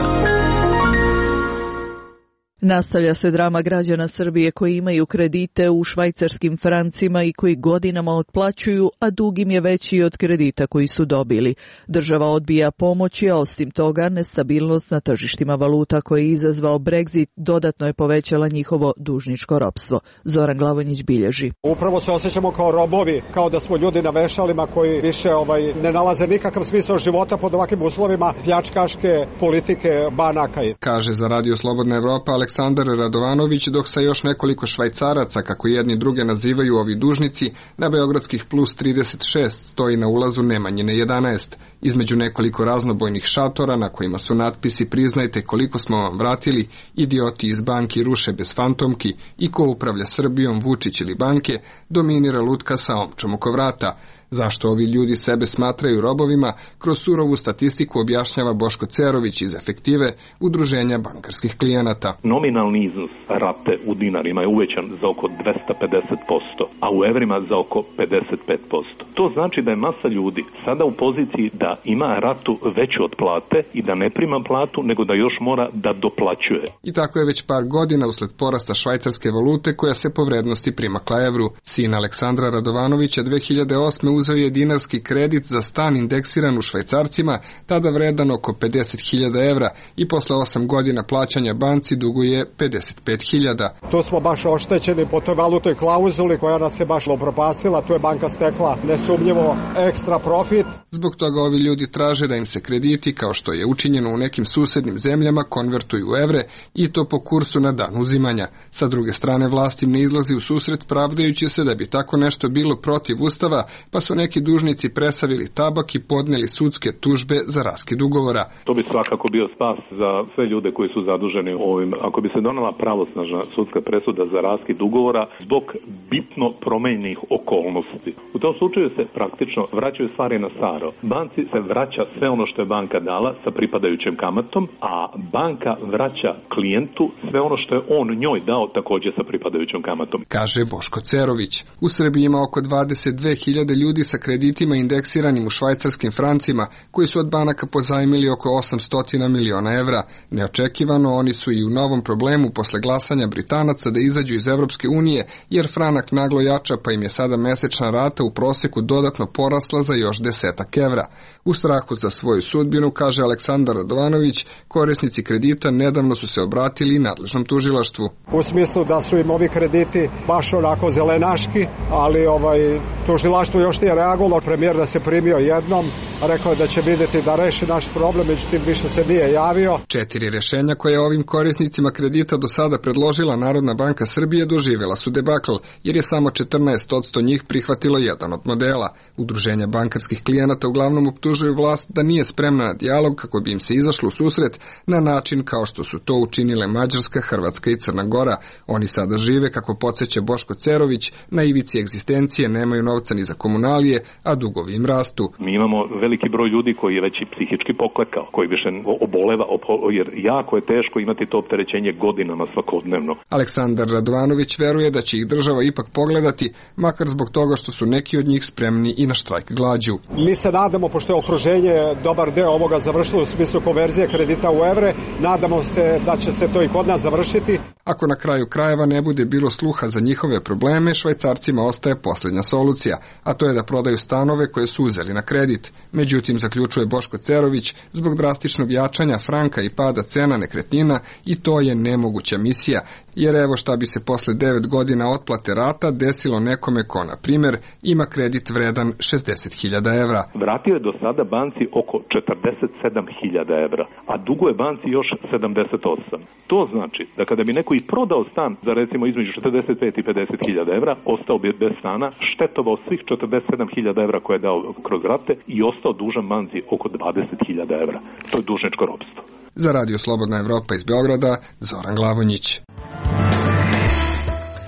Nastavlja se drama građana Srbije koji imaju kredite u švajcarskim francima i koji godinama otplaćuju, a dug im je veći od kredita koji su dobili. Država odbija pomoći, a osim toga nestabilnost na tržištima valuta koji je izazvao Brexit dodatno je povećala njihovo dužničko ropstvo. Zoran Glavonjić bilježi. Upravo se osjećamo kao robovi, kao da smo ljudi na vešalima koji više ovaj, ne nalaze nikakav smisao života pod ovakvim uslovima pljačkaške politike banaka. Kaže za Radio Slobodna Evropa Aleksandar Radovanović, dok sa još nekoliko švajcaraca, kako jedni druge nazivaju ovi dužnici, na beogradskih plus trideset šest stoji na ulazu Nemanjine jedanaest. Između nekoliko raznobojnih šatora na kojima su natpisi "Priznajte koliko smo vam vratili", "Idioti iz banki ruše bez fantomki" i "Ko upravlja Srbijom, Vučić ili banke", dominira lutka sa omčom oko vrata. Zašto ovi ljudi sebe smatraju robovima, kroz surovu statistiku objašnjava Boško Cerović iz Efektive, Udruženja bankarskih klijenata. Nominalni iznos rate u dinarima je uvećan za oko dvesta pedeset posto, a u evrima za oko pedeset pet posto. To znači da je masa ljudi sada u poziciji da ima ratu veću od plate i da ne prima platu, nego da još mora da doplaćuje. I tako je već par godina usled porasta švajcarske valute koja se po vrednosti primakla evru. Sin Aleksandra Radovanovića dve hiljade osme uzeo je dinarski kredit za stan indeksiran u švajcarcima, tada vredan oko pedeset hiljada evra i posle osam godina plaćanja banci duguje pedeset pet hiljada. Tu smo baš oštećeni po toj valutoj klauzuli koja nas je baš upropastila, tu je banka stekla nesumnjivo ekstra profit. Zbog toga ovi ljudi traže da im se krediti, kao što je učinjeno u nekim susednim zemljama, konvertuju u evre i to po kursu na dan uzimanja. Sa druge strane, vlast im ne izlazi u susret pravdajući se da bi tako nešto bilo protiv ustava, pa su neki dužnici presavili tabak i podneli sudske tužbe za raskid ugovora. To bi svakako bio spas za sve ljude koji su zaduženi ovim. Ako bi se donela pravosnažna sudska presuda za raskid ugovora zbog bitno promenjenih okolnosti. U tom slučaju se praktično vraćaju stvari na staro. Banci se vraća sve ono što je banka dala sa pripadajućim kamatom, a banka vraća klijentu sve ono što je on njoj dao također sa pripadajućom kamatom. Kaže Boško Cerović. U Srbiji ima oko dvadeset dve hiljade ljudi sa kreditima indeksiranim u švajcarskim francima, koji su od banaka pozajmili oko osamsto miliona evra. Neočekivano, oni su i u novom problemu posle glasanja Britanaca da izađu iz Evropske unije, jer franak naglo jača, pa im je sada mesečna rata u proseku dodatno porasla za još desetak evra. U strahu za svoju sudbinu, kaže Aleksandar Radovanović, korisnici kredita nedavno su se obratili nadležnom tužilaštvu. U smislu da su im ovi krediti baš onako zelenaški, ali ovaj tužilaštvo još nije reagovalo. Premijer da se primio jednom, rekao je da će vidjeti da reši naš problem, međutim više se nije javio. Četiri rešenja koje ovim korisnicima kredita do sada predložila Narodna banka Srbije doživjela su debakl, jer je samo četrnaest posto njih prihvatilo jedan od modela. Udruženja bankarskih klijenata uglavnom optužuju vlast da nije spremna na dijalog kako bi im se izašlo u susret na način kao što su to učinile Mađarska, Hrvatska i Crna Gora. Oni sada žive, kako podsjeća Boško Cerović, na ivici egzistencije, nemaju novca ni za komunalije, a dugovi im rastu. Mi imamo veliki broj ljudi koji je već i psihički poklekao, koji više oboleva, jer jako je teško imati to opterećenje godinama svakodnevno. Aleksandar Radovanović veruje da će ih država ipak pogledati, makar zbog toga što su neki od njih spremni i na štrajk glađu. Mi se nadamo, pošto je okruženje dobar deo ovoga završilo u smislu konverzije kredita u evre, nadamo se da će se to i kod nas završiti. Ako na kraju krajeva ne bude bilo sluha za njihove probleme, Švajcarcima ostaje posljednja solucija, a to je da prodaju stanove koje su uzeli na kredit. Međutim, zaključuje Boško Cerović, zbog drastičnog jačanja franka i pada cena nekretnina i to je nemoguća misija, jer evo šta bi se posle devet godina otplate rata desilo nekome ko, na primjer, ima kredit vredan šezdeset hiljada evra. Vratio je do sada banci oko četrdeset sedam hiljada evra, a duguje banci još sedamdeset osam. To znači da kada bi neko i prodao stan za recimo između četrdeset pet i pedeset hiljada evra, ostao bi bez stana, štetovao svih četrdeset sedam hiljada evra koje je dao kroz rate i ostao dužan banci oko dvadeset hiljada evra. To je dužničko ropstvo. Za Radio Slobodna Evropa iz Beograda, Zoran Glavonjić.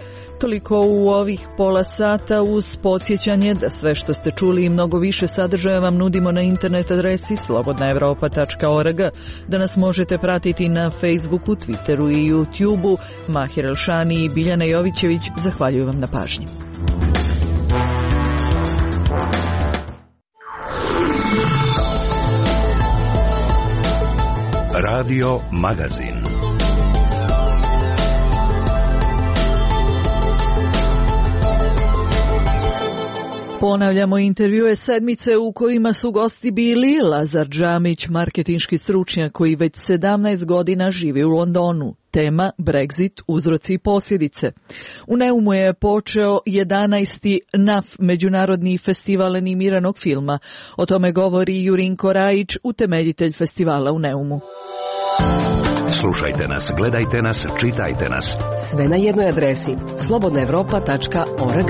toliko u ovih pola sata uz podsjećanje da sve što ste čuli i mnogo više sadržaja vam nudimo na internet adresi slobodna evropa tačka org, da nas možete pratiti na Facebooku, Twitteru i YouTubeu. Mahir Elšani i Biljana Jovićević zahvaljuju vam na pažnji. Radio Magazin. Ponavljamo intervjue sedmice u kojima su gosti bili Lazar Džamić, marketinški stručnjak koji već sedamnaest godina živi u Londonu. Tema Brexit, uzroci i posljedice. U Neumu je počeo jedanaesti N A F, Međunarodni festival animiranog filma. O tome govori Jurinko Rajić, utemeljitelj festivala u Neumu. Slušajte nas, gledajte nas, čitajte nas. Sve na jednoj adresi slobodna evropa tačka org.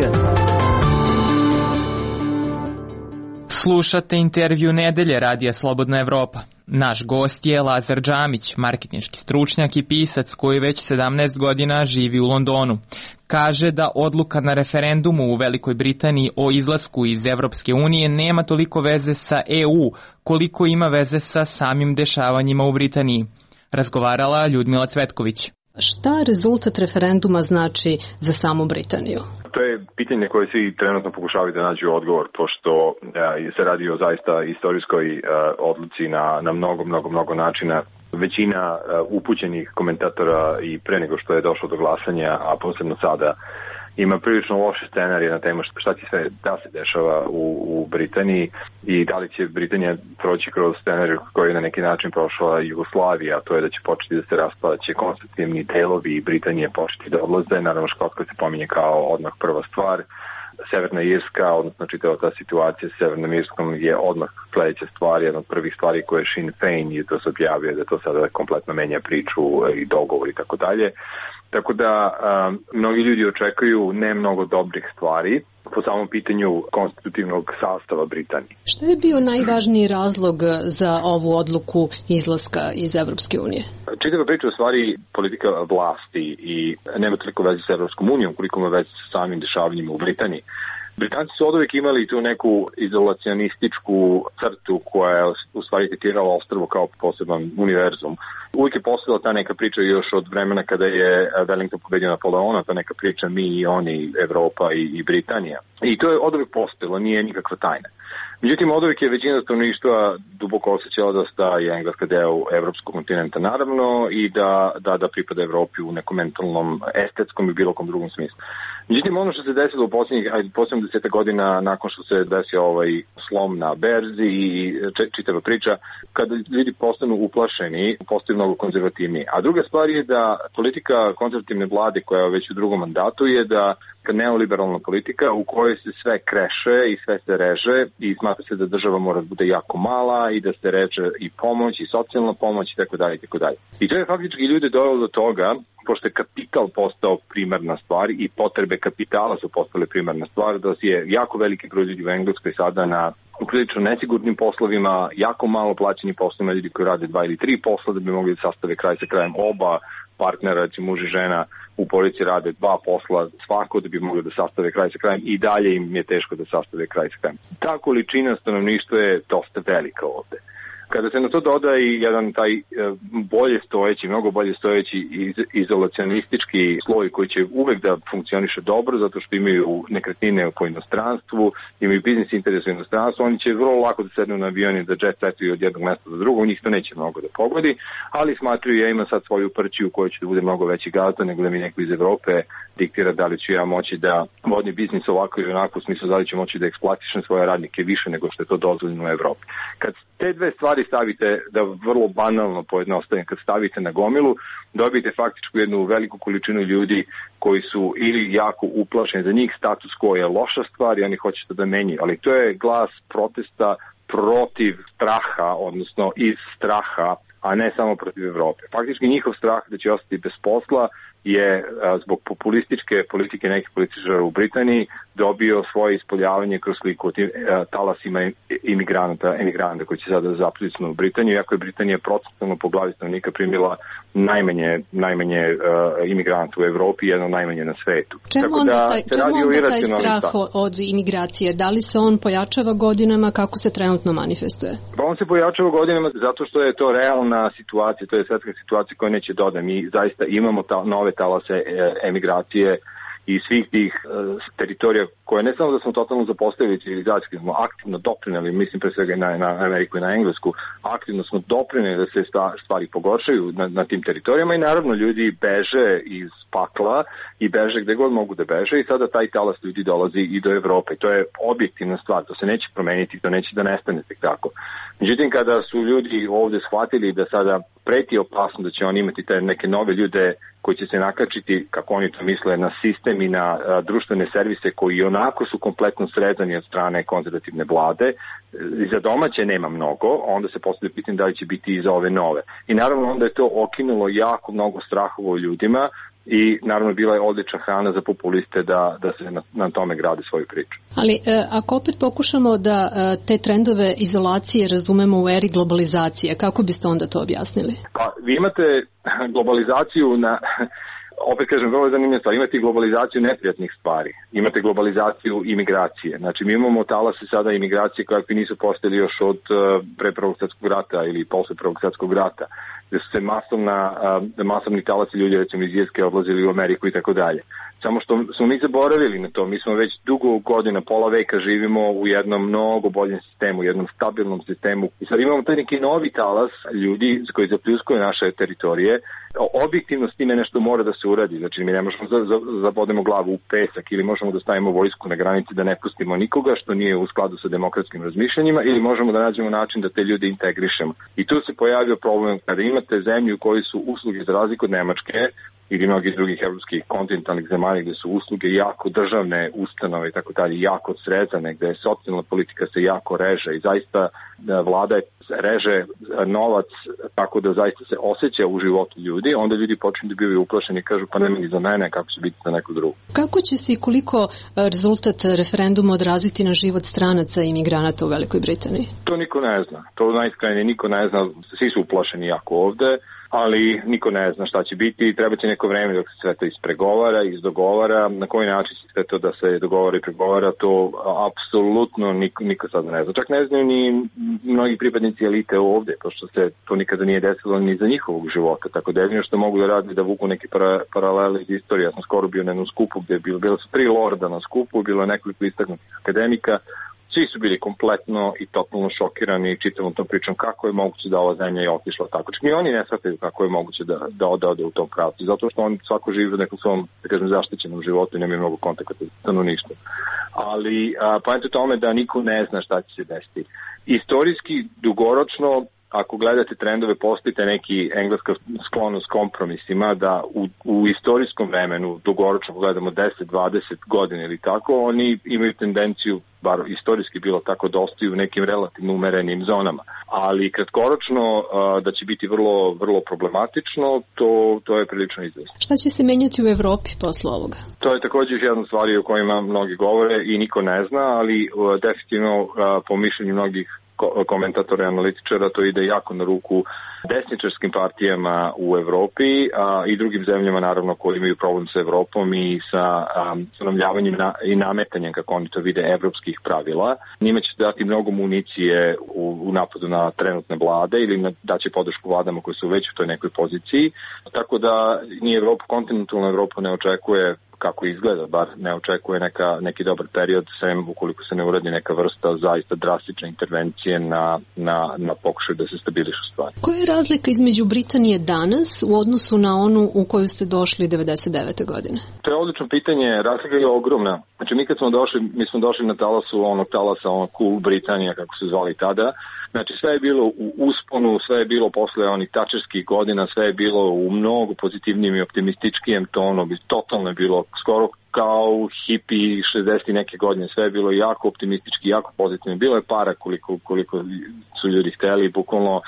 Slušate intervju nedelje Radija Slobodna Evropa. Naš gost je Lazar Džamić, marketinški stručnjak i pisac koji već sedamnaest godina živi u Londonu. Kaže da odluka na referendumu u Velikoj Britaniji o izlasku iz Evropske unije nema toliko veze sa E U koliko ima veze sa samim dešavanjima u Britaniji. Razgovarala Ljudmila Cvetković. Šta rezultat referenduma znači za samu Britaniju? To je pitanje koje svi trenutno pokušavaju da nađu odgovor, pošto e, se radi o zaista istorijskoj e, odluci na, na mnogo, mnogo, mnogo načina. Većina e, upućenih komentatora i pre nego što je došlo do glasanja, a posebno sada, ima prilično loše scenarije na temu šta će sve da se dešava u, u Britaniji i da li će Britanija proći kroz scenariju koji je na neki način prošla Jugoslavija, to je da će početi da se raspada, će konstitutivni delovi Britanije početi da odlaze, naravno Škotska se pominje kao odmah prva stvar. Severna Irska, odnosno čitava ta situacija s Severnom Irskom je odmah sledeća stvar, jedna od prvih stvari koje je Sinn Féin i to se objavio da to sada kompletno menja priču i dogovor i tako dalje. Tako da um, mnogi ljudi očekuju ne mnogo dobrih stvari po samom pitanju konstitutivnog sastava Britanije. Što je bio najvažniji razlog za ovu odluku izlaska iz Evropske unije? Čitava priča u stvari politika vlasti i nema toliko veze s Evropskom unijom koliko ima veze sa samim dešavanjima u Britaniji. Britanci su od uvijek imali tu neku izolacionističku crtu koja je u stvari tretirala ostrvo kao poseban univerzum. Uvijek je postojala ta neka priča još od vremena kada je Wellington pobedio Napoleona, ta neka priča mi i oni, Evropa i, i Britanija. I to je od uvijek postojalo, nije nikakva tajna. Međutim, od uvijek je većina stanovništva duboko osjećala da sta je Engleska deo evropskog kontinenta naravno i da, da, da pripada Evropi u nekom mentalnom, estetskom i bilo kom drugom smislu. Međutim, ono što se desilo u posljednjih, posljednjih deseta godina nakon što se desio ovaj slom na berzi i čitava priča, kada ljudi postanu uplašeni, postaju mnogo konzervativniji. A druga stvar je da politika konzervativne vlade koja je već u drugom mandatu je da neoliberalna politika u kojoj se sve kreše i sve se reže i smatra se da država mora da bude jako mala i da se reče i pomoć i socijalna pomoć i tako dalje i tako dalje. I to je faktički ljude dovelo do toga, pošto je kapital postao primarna stvar i potrebe kapitala su postale primarna stvar, da je jako veliki broj ljudi u Engleskoj sada na prilično nesigurnim poslovima, jako malo plaćeni poslovima, ljudi koji rade dva ili tri posla da bi mogli da sastave kraj sa krajem. Oba partnera, recimo muž i žena u porodici rade dva posla svako da bi mogli da sastave kraj sa krajem i dalje im je teško da sastave kraj sa krajem. Ta količina stanovništva je dosta velika ovde. Kada se na to doda i jedan taj bolje stojeći, mnogo bolje stojeći izolacionistički sloj koji će uvek da funkcioniše dobro zato što imaju nekretnine po inostranstvu, imaju biznis interes u inostranstvu, oni će vrlo lako da sednu na avioni da jet setuju od jednog mesta do drugog, njih to neće mnogo da pogodi, ali smatruju ja imam sad svoju prćiju koja će da bude mnogo veći gazda nego da mi neko iz Evrope diktira da li ću ja moći da vodim biznis ovako i onako, u smislu da li ću moći da eksploatišem svoje radnike više nego što je to dozvoljeno u Evropi. Kad te dve stvari stavite, da vrlo banalno pojednostavim, kad stavite na gomilu, dobijete faktičku jednu veliku količinu ljudi koji su ili jako uplašeni, za njih status quo je loša stvar i oni hoće da menjaju, ali to je glas protesta protiv straha, odnosno iz straha, a ne samo protiv Evrope. Faktički njihov strah da će ostati bez posla je zbog populističke politike nekih političara u Britaniji dobio svoje ispoljavanje kroz sliku o tim talasima imigranata, emigranata koji će sada zapljusnu u Britaniju, iako je Britanija procentualno po glavi stanovnika primila najmanje, najmanje uh, imigranata u Evropi, jedno najmanje na svetu. Čemu Tako onda da taj, čemu onda taj strah od imigracije? Da li se on pojačava godinama, kako se trenutno manifestuje? Pa on se pojačava godinama zato što je to realna situacija, to je svetska situacija koja neće doda. Mi zaista imamo ta, nove talase emigracije i svih tih uh, teritorija koje ne samo da smo totalno zapostavili civilizacijski, smo aktivno doprineli, mislim pre svega na, na Ameriku i na Englesku, aktivno smo doprineli da se stvari pogoršaju na, na tim teritorijama i naravno ljudi beže iz pakla i beže gde god mogu da beže i sada taj talas ljudi dolazi i do Evrope. To je objektivna stvar, to se neće promeniti, to neće da nestane tek tako. Međutim, kada su ljudi ovde shvatili da sada preti opasno da će oni imati te neke nove ljude koji će se nakačiti, kako oni to misle, na sistem i na a, društvene servise koji onako su kompletno srezani od strane konzervativne vlade. I za domaće nema mnogo, onda se postavlja pitanje da li će biti i za ove nove. I naravno onda je to okinulo jako mnogo strahova u ljudima i naravno bila je odlična hrana za populiste da, da se na, na tome grade svoju priču. Ali e, ako opet pokušamo da e, te trendove izolacije razumemo u eri globalizacije, kako biste onda to objasnili? Pa vi imate globalizaciju na... Opet kažem, vrlo zanimljiva stvar, imate globalizaciju neprijatnih stvari, imate globalizaciju imigracije. Znači mi imamo talase sada imigracije kakvi nisu postojali još od uh, pre Prvog svjetskog rata ili posle Prvog svjetskog rata, gde su se masovna, uh, masovni talasi ljudi recimo iz Irske odlazili u Ameriku i tako dalje. Samo što smo mi zaboravili na to, mi smo već dugo godina, pola veka živimo u jednom mnogo boljem sistemu, u jednom stabilnom sistemu. I sad imamo taj neki novi talas ljudi koji zapljuskuje naše teritorije. Objektivno s time nešto mora da se uradi, znači mi ne možemo zabodemo glavu u pesak ili možemo da stavimo vojsku na granici da ne pustimo nikoga što nije u skladu sa demokratskim razmišljanjima ili možemo da nađemo način da te ljude integrišemo. I tu se pojavio problem kada imate zemlju u kojoj su usluge za razliku od Nemačke ili mnogih drugih evropskih kontinentalnih zemalja gde su usluge jako državne ustanove i tako dalje, jako srezane, gde je socijalna politika se jako reže i zaista vlada reže novac tako da zaista se osjeća u životu ljudi, onda ljudi počinju da bivaju uplašeni i kažu pa nema ni za mene, kako će biti za neku drugu. Kako će se i koliko rezultat referenduma odraziti na život stranaca i imigranata u Velikoj Britaniji? To niko ne zna. To najiskrenije niko ne zna. Svi su uplašeni jako ovde, ali niko ne zna šta će biti. Treba će neko vreme dok se sve to ispregovara, izdogovara. Na koji način će sve to da se dogovara i pregovara, to apsolutno niko, niko sad ne zna. Čak ne znaju ni mnogi pripadnici elite ovde, pošto se to nikada nije desilo ni za njihovog života. Tako da jedino što mogu da radi da vuku neke para, paralele iz istorije. Ja sam skoro bio na jednom skupu gde je bilo, bilo su tri lorda na skupu, bilo je nekoliko istaknutih akademika. Svi su bili kompletno i totalno šokirani čitavom tom pričom kako je moguće da ova zemlja je otišla tako. Čak ni oni ne shvataju kako je moguće da, da ode, ode u tom pravcu. Zato što on svako živi u nekom svom, da kažem, zaštićenom životu i nema mnogo kontakta sa stanovništvom. Ali poenta je tome da niko ne zna šta će se desiti. Istorijski, dugoročno, ako gledate trendove, postoji neki engleska sklonost kompromisima da u, u istorijskom vremenu, dugoročno gledamo deset dvadeset godina ili tako, oni imaju tendenciju, bar istorijski bilo tako, da ostaju u nekim relativno umerenim zonama. Ali kratkoročno da će biti vrlo, vrlo problematično, to, to je prilično izvesno. Šta će se menjati u Evropi posle ovoga? To je također jedna stvar o kojima mnogi govore i niko ne zna, ali definitivno po mišljenju mnogih komentatora i analitičara to ide jako na ruku desničarskim partijama u Evropi a, i drugim zemljama naravno koji imaju problem sa Evropom i sa stanovljavanjem na, i nametanjem, kako oni to vide, evropskih pravila. Njima će dati mnogo municije u, u napadu na trenutne vlade ili na, daće podršku vladama koje su već u toj nekoj poziciji. Tako da ni Evropa, kontinentalna Evropa ne očekuje kako izgleda, bar ne očekuje neka, neki dobar period, sem ukoliko se ne uradi neka vrsta zaista drastične intervencije na, na, na pokušaju da se stabilišu stvari. Koja je razlika između Britanije danas u odnosu na onu u koju ste došli devedeset devete godine? To je odlično pitanje, razlika je ogromna. Znači mi kad smo došli, mi smo došli na talasu onog talasa, onog Cool Britanija, kako se zvali tada. Znači sve je bilo u usponu, sve je bilo posle onih tačerskih godina, sve je bilo u mnogo pozitivnijem i optimističkijem tonu, totalno je bilo skoro kao u hipi šezdeset neke godine, sve je bilo jako optimistički, jako pozitivno. Bilo je para koliko, koliko su ljudi hteli, bukvalno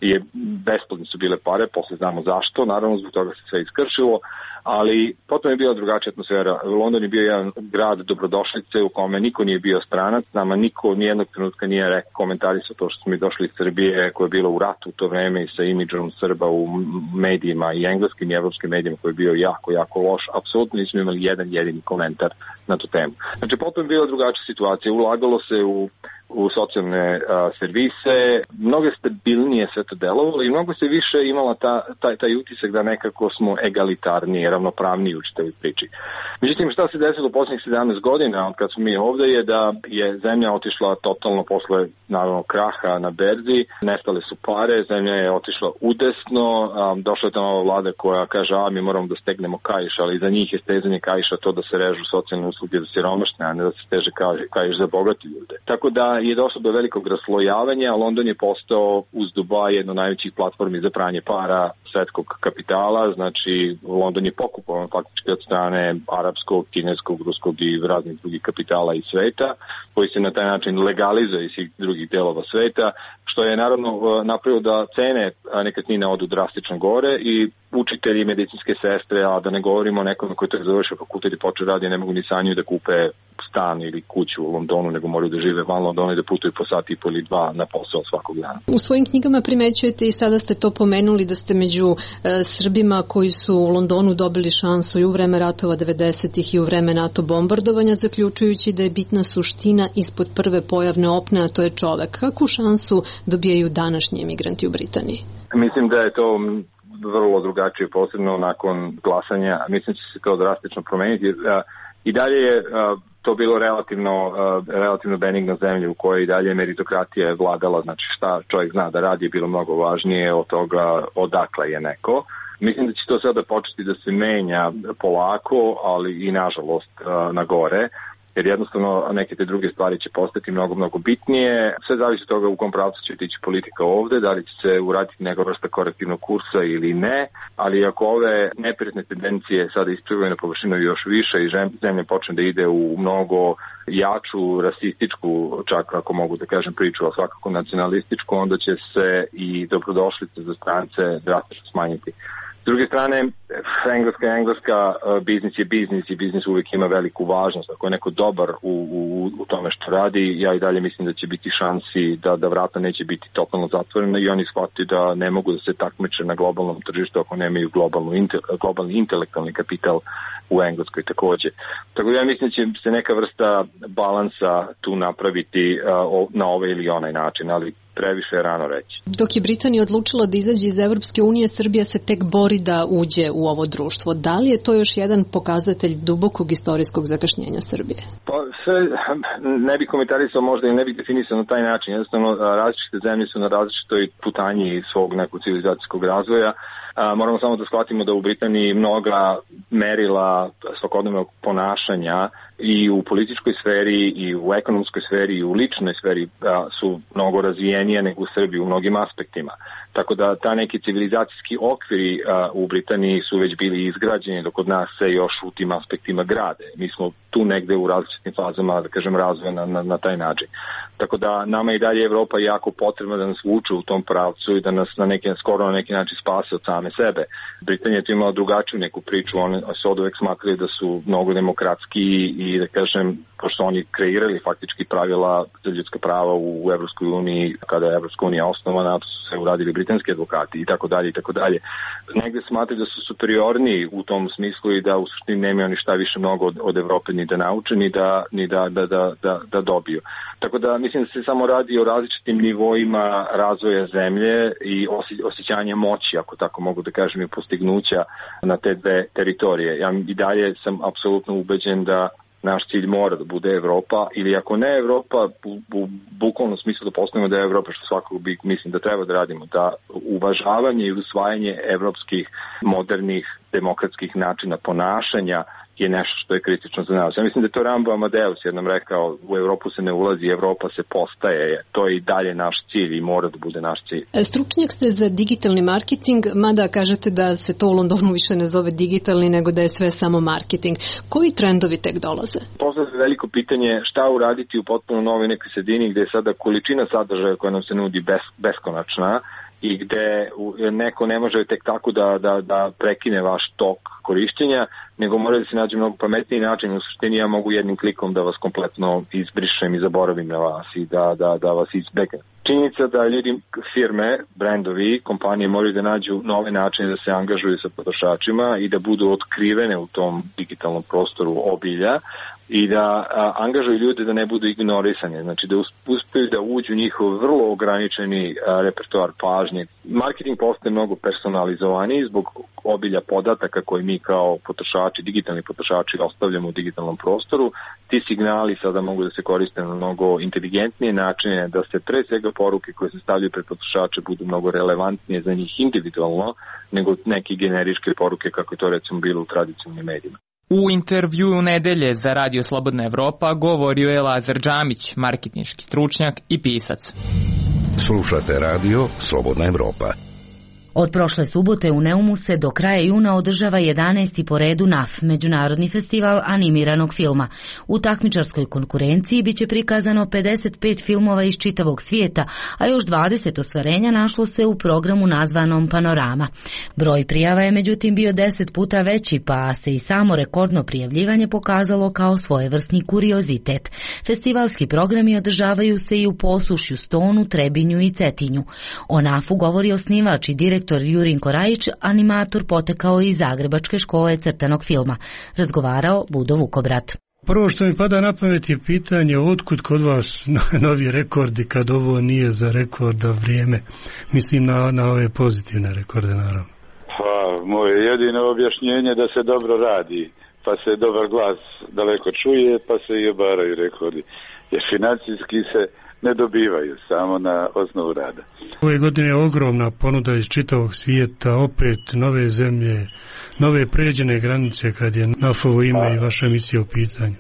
je besplatne su bile pare, posle znamo zašto, naravno zbog toga se sve iskršilo, ali potom je bila drugačija atmosfera. London je bio jedan grad dobrodošlice u kome niko nije bio stranac, nama niko nijednog trenutka nije rekao komentarisao to što smo mi došli iz Srbije koja je bila u ratu u to vreme i sa imidžom Srba u medijima i engleskim i evropskim medijima koji je bio jako, jako loš. Apsolutno nismo imali jedan jedini komentar na tu temu. Znači, potom je bila drugačija situacija, ulagalo se u u socijalne a, servise, mnogo stabilnije sve to delovalo i mnogo se više imala ta, taj, taj utisak da nekako smo egalitarniji, ravnopravniji u čitavoj priči. Međutim, šta se desilo u posljednjih sedamnaest godina, od kad smo mi ovde, je da je zemlja otišla totalno posle, naravno, kraha na berzi, nestale su pare, zemlja je otišla udesno, a, došla je ta nova vlada koja kaže, a mi moramo da stegnemo kaiš, ali za njih je stezanje kaiša to da se režu socijalne usluge za siromašne, a ne da se steže kaiš za bogati ljude. Tako da je došlo do velikog raslojavanja, a London je postao uz Dubaj jedno najvećih platformi za pranje para svetskog kapitala, znači London je pokupovan faktički od strane arapskog, kineskog, ruskog i raznih drugih kapitala iz sveta, koji se na taj način legalizuje iz svih drugih delova sveta, što je naravno napravilo da cene nekretnina odu drastično gore i učitelji, medicinske sestre, a da ne govorimo o nekome koji je završio fakultet i počeo radi, ne mogu ni sanju da kupe stan ili kuću u Londonu, nego moraju da žive van Londona i da putuju po sat i pol ili dva na posao svakog dana. U svojim knjigama primećujete i sada ste to pomenuli da ste među e, Srbima koji su u Londonu dobili šansu i u vreme ratova devedesetih i u vreme NATO bombardovanja, zaključujući da je bitna suština ispod prve pojavne opne, a to je čovek. Kakvu šansu dobijaju današnji emigranti u Britaniji? Mislim da je to vrlo drugačije, posebno nakon glasanja. Mislim da će se to drastično promeniti. I dalje je to bilo relativno, relativno benigna zemlja u kojoj i dalje meritokratija je vladala, znači šta čovjek zna da radi je bilo mnogo važnije od toga odakle je neko. Mislim da će to sada početi da se menja polako, ali i nažalost na gore, jer jednostavno neke te druge stvari će postati mnogo, mnogo bitnije. Sve zavisi od toga u kom pravcu će tići politika ovde, da li će se uraditi neka vrsta korektivnog kursa ili ne, ali ako ove neprijatne tendencije sada isplivaju na površinu još više i zemlja počne da ide u mnogo jaču, rasističku, čak ako mogu da kažem priču, a svakako nacionalističku, onda će se i dobrodošlice za strance drastično smanjiti. S druge strane, engleska je engleska, biznis je biznis i biznis uvijek ima veliku važnost. Ako je neko dobar u, u, u tome što radi, ja i dalje mislim da će biti šansi da, da vrata neće biti totalno zatvorena i oni shvati da ne mogu da se takmiče na globalnom tržištu ako nemaju globalnu, globalni intelektualni kapital u Engleskoj takođe. Tako da ja mislim da će se neka vrsta balansa tu napraviti uh, na ovaj ili onaj način, ali previše je rano reći. Dok je Britanija odlučila da izađe iz Evropske unije, Srbija se tek bori da uđe u ovo društvo. Da li je to još jedan pokazatelj dubokog istorijskog zakašnjenja Srbije? Pa sve ne bih komentarisao možda i ne bih definisao na taj način. Jednostavno, različite zemlje su na različitoj putanji svog nekog civilizacijskog razvoja. A, moramo samo da shvatimo da u Britaniji mnoga merila svakodnevnog ponašanja i u političkoj sferi i u ekonomskoj sferi i u ličnoj sferi a, su mnogo razvijenije nego u Srbiji u mnogim aspektima. Tako da ta neki civilizacijski okviri a, u Britaniji su već bili izgrađeni dok kod nas se još u tim aspektima grade. Mi smo tu negde u različitim fazama, da kažem, razvoja na, na, na taj način. Tako da nama i dalje Evropa je jako potrebna da nas vuče u tom pravcu i da nas na neki, skoro na neki način spase od same sebe. Britanija je tu imala drugačiju neku priču, oni su od uvek smatrali da su mnogo demokratski i da kažem, pošto oni kreirali faktički pravila za ljudska prava u, u Evropskoj uniji, kada je Evropska unija osnovana, to su se uradili britanski advokati i tako dalje i tako dalje. Negde smatrali da su superiorniji u tom smislu i da u suštini nemaju oni šta više mnogo od, od Evrope ni da nauče, ni da, ni da, da, da, da, da dobiju. Tako da mislim da se samo radi o različitim nivoima razvoja zemlje i osjećanja moći, ako tako mogu da kažem, i postignuća na te dve teritorije. Ja i dalje sam apsolutno ubeđen da naš cilj mora da bude Evropa, ili ako ne Evropa, u, u bukvalnom smislu da postavimo da je Evropa, što svakako bi, mislim da treba da radimo, da uvažavanje i usvajanje evropskih, modernih, demokratskih načina ponašanja je nešto što je kritično za nas. Ja mislim da je to Rambo Amadeus jednom rekao, u Evropu se ne ulazi, Evropa se postaje. To je i dalje naš cilj i mora da bude naš cilj. Stručnjak ste za digitalni marketing, mada kažete da se to u Londonu više ne zove digitalni, nego da je sve samo marketing. Koji trendovi tek dolaze? Postavlja se veliko pitanje šta uraditi u potpuno novoj nekoj sredini gde je sada količina sadržaja koja nam se nudi bes, beskonačna i gde neko ne može tek tako da, da, da prekine vaš tok korištenja, nego mora da se nađe mnogo pametniji način. U suštini ja mogu jednim klikom da vas kompletno izbrišem i zaboravim na vas i da, da, da vas izbegnem. Činjenica da ljudi, firme, brendovi, kompanije moraju da nađu nove načine da se angažuju sa potrošačima i da budu otkrivene u tom digitalnom prostoru obilja i da a, angažuju ljude da ne budu ignorisani, znači da uspeju da uđu njihov vrlo ograničeni a, repertoar pažnje. Marketing postaje mnogo personalizovaniji zbog obilja podataka koje mi kao potrošači, digitalni potrošači ostavljamo u digitalnom prostoru. Ti signali sada mogu da se koriste na mnogo inteligentnije načine, da se pre svega poruke koje se stavljaju pred potrošače budu mnogo relevantnije za njih individualno nego neke generičke poruke kako je to recimo bilo u tradicionalnim medijima. U intervjuu nedelje za Radio Slobodna Evropa govorio je Lazar Džamić, marketinški stručnjak i pisac. Slušate Radio Slobodna Evropa. Od prošle subote u Neumu se do kraja juna održava jedanaesti po redu N A F, međunarodni festival animiranog filma. U takmičarskoj konkurenciji biće prikazano pedeset pet filmova iz čitavog svijeta, a još dvadeset ostvarenja našlo se u programu nazvanom Panorama. Broj prijava je međutim bio deset puta veći, pa se i samo rekordno prijavljivanje pokazalo kao svojevrsni kuriozitet. Festivalski programi održavaju se i u Posušju, Stonu, Trebinju i Cetinju. O N A F-u govori osnivač i direktor Direktor Jurinko Rajić, animator potekao iz Zagrebačke škole crtanog filma. Razgovarao Budo Vukobrat. Prvo što mi pada na pamet je pitanje otkud kod vas novi rekordi kad ovo nije za rekorda vrijeme. Mislim na, na ove pozitivne rekorde naravno. Pa, moje jedino objašnjenje da se dobro radi, pa se dobar glas daleko čuje, pa se i obaraju rekordi. Jer financijski se ne dobivaju, samo na osnovu rada. Ove godine je ogromna ponuda iz čitavog svijeta, opet nove zemlje, nove pređene granice kad je N A F-ovo ime pa, i vaša emisija u pitanju.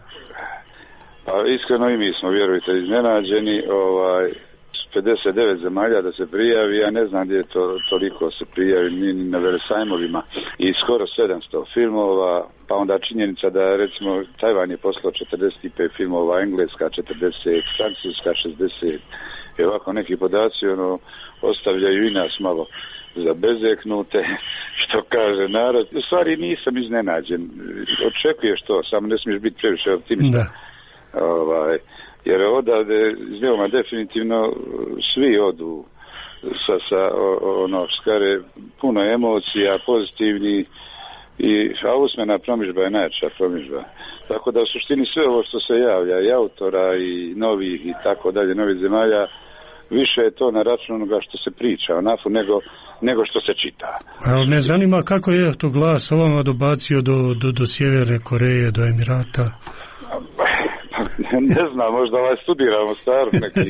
Pa iskreno i mi smo, vjerujte, iznenađeni, ovaj, pedeset devet zemalja da se prijavi, ja ne znam gdje je to, toliko se prijavi, ni na velesajmovima i skoro sedamsto filmova, pa onda činjenica da recimo Tajvan je poslao četrdeset pet filmova, Engleska četrdeset, Francuska šezdeset, i ovako neki podaci ono, ostavljaju i nas malo zabezeknute, što kaže narod. U stvari nisam iznenađen, očekuješ to, samo ne smiješ biti previše optimista. Ovaj, jer odavde iz Neuma definitivno svi odu sa, sa ono, skare puno emocija, pozitivni, i a usmena promidžba je najjača promidžba. Tako da u suštini sve ovo što se javlja, i autora, i novih, i tako dalje, novih zemalja, više je to na račun onoga što se priča o N A F-u nego, nego što se čita. Ali me zanima kako je to glas ovama dobacio do, do, do Sjeverne Koreje, do Emirata? Ne znam, možda ovaj studiramo staru neki.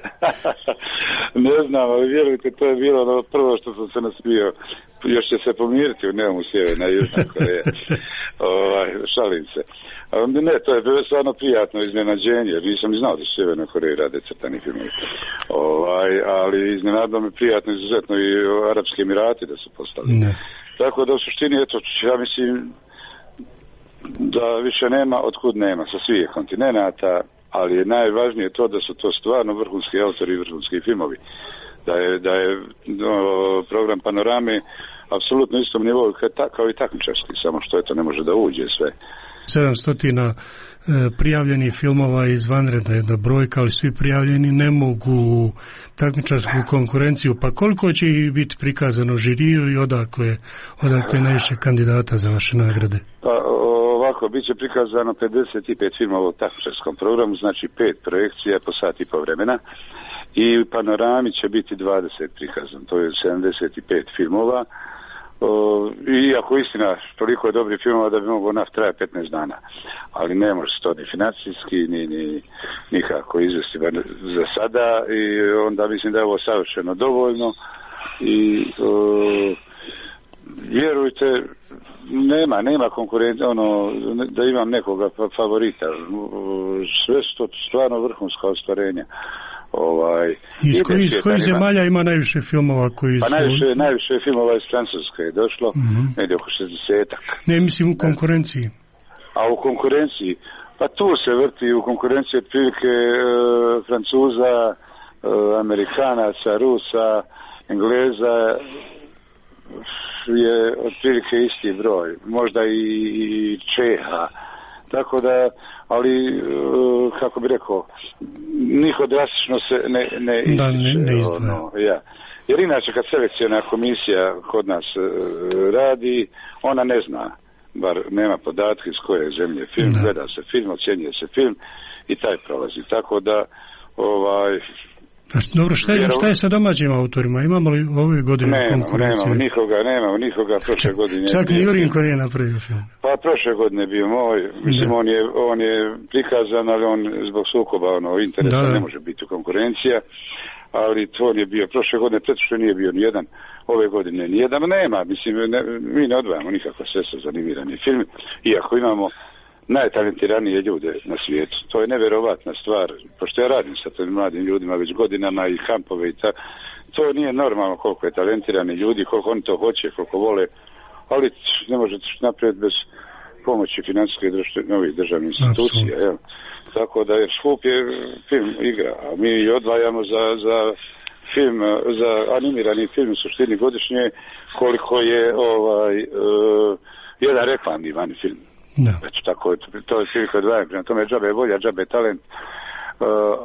Ne znam, ali vjerujte, to je bilo ono prvo što sam se nasmio. Još će se pomiriti u Neumu Sjeverna i Južna Koreja. ovaj, šalim se. Ne, to je bilo stvarno prijatno iznenađenje, jer nisam znao da su Sjeverna Koreja rade crtani filmovi. Ovaj, ali iznenadno mi prijatno izuzetno i Arapski Emirati da su postali. Ne. Tako da u suštini, eto, ja mislim da više nema otkud nema sa svih kontinenata, ali je najvažnije to da su to stvarno vrhunski autori i vrhunski filmovi. Da je, da je no, program Panorame apsolutno istom nivou kao i takmičarski, samo što eto ne može da uđe sve. sedamsto prijavljenih filmova izvanredna jedna brojka, ali svi prijavljeni ne mogu takmičarsku konkurenciju. Pa koliko će ih biti prikazano žiriju i odakle, odakle najviše kandidata za vaše nagrade? Pa ovako, bit će prikazano pedeset pet filmova u takmičarskom programu, znači pet projekcija po sat i po vremena. I u Panorami će biti dvadeset prikazan, to je sedamdeset pet filmova. O, iako istina, toliko je dobrih filmova da bi mogao N A F trajati petnaest dana. Ali ne može se to ni financijski, ni, ni nikako izvesti za sada i onda mislim da je ovo savršeno dovoljno i o, vjerujte, nema, nema konkurencija, ono, da imam nekoga favorita. Sve su to stvarno vrhunska ostvarenja. Ovaj, iz kojih koji zemalja ima najviše filmova koji pa su... najviše, najviše filmova iz Francuske je došlo, uh-huh. negdje oko šezdesetak. Ne, mislim u konkurenciji. A u konkurenciji, pa tu se vrti u konkurenciji otprilike e, Francuza, e, Amerikanaca, Rusa Engleza je otprilike isti broj, možda i Čeha, tako da, ali kako bi rekao, niko drastično se ne, ne ističe. Da, ne, ne ono, ja. Jer inače kad selekciona komisija kod nas radi, ona ne zna, bar nema podatke iz koje zemlje film, da. Gleda se film, ocjenjuje se film i taj prolazi, tako da ovaj... Dobro, šta je, šta je sa domaćim autorima? Imamo li ove godine nemamo, konkurenciju? Nemamo nikoga, nemamo nikoga prošle godine. Čak ni Jurinko nije napravio film. Pa prošle godine bio moj, mislim on je, on je prikazan, ali on zbog sukoba ono, interesa da, ne može biti konkurencija, ali to je bio prošle godine, pretušto nije bio nijedan, ove godine nijedan, nema, mislim, ne, mi ne odvajamo nikakva sredstva za animirani film, iako imamo najtalentiranije ljude na svijetu. To je nevjerovatna stvar, pošto ja radim sa tim mladim ljudima već godinama i kampove i ta, to nije normalno koliko je talentirani ljudi, koliko oni to hoće, koliko vole, ali ne možete naprijed bez pomoći financijske novih državnih institucija. Jel? Tako da je skup je film igra, a mi odvajamo za, za film, za animirani film u suštini godišnje koliko je ovaj uh, jedan reklamni vani film. Da. Znači, tako, to je svilika odvajam, prema tome džabe volja, džabe talent. Uh,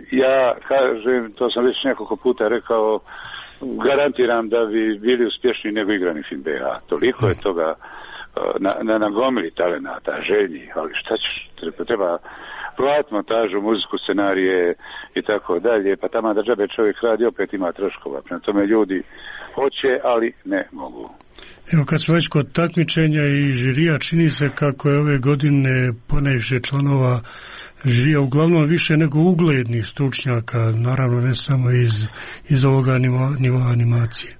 ja kažem, to sam već nekoliko puta rekao, garantiram da bi bili uspješniji nego igrani film B A. Toliko je toga uh, na, na nagomili talenata, želji, ali šta ćeš, treba, treba platiti montažu, muziku, scenarije i tako dalje, pa tamo da džabe čovjek radi, opet ima troškova. Prema tome ljudi hoće, ali ne mogu. Evo kad smo već kod takmičenja i žirija, čini se kako je ove godine ponajviše članova žirija uglavnom više nego uglednih stručnjaka, naravno ne samo iz, iz ovoga nivoa, nivoa animacije.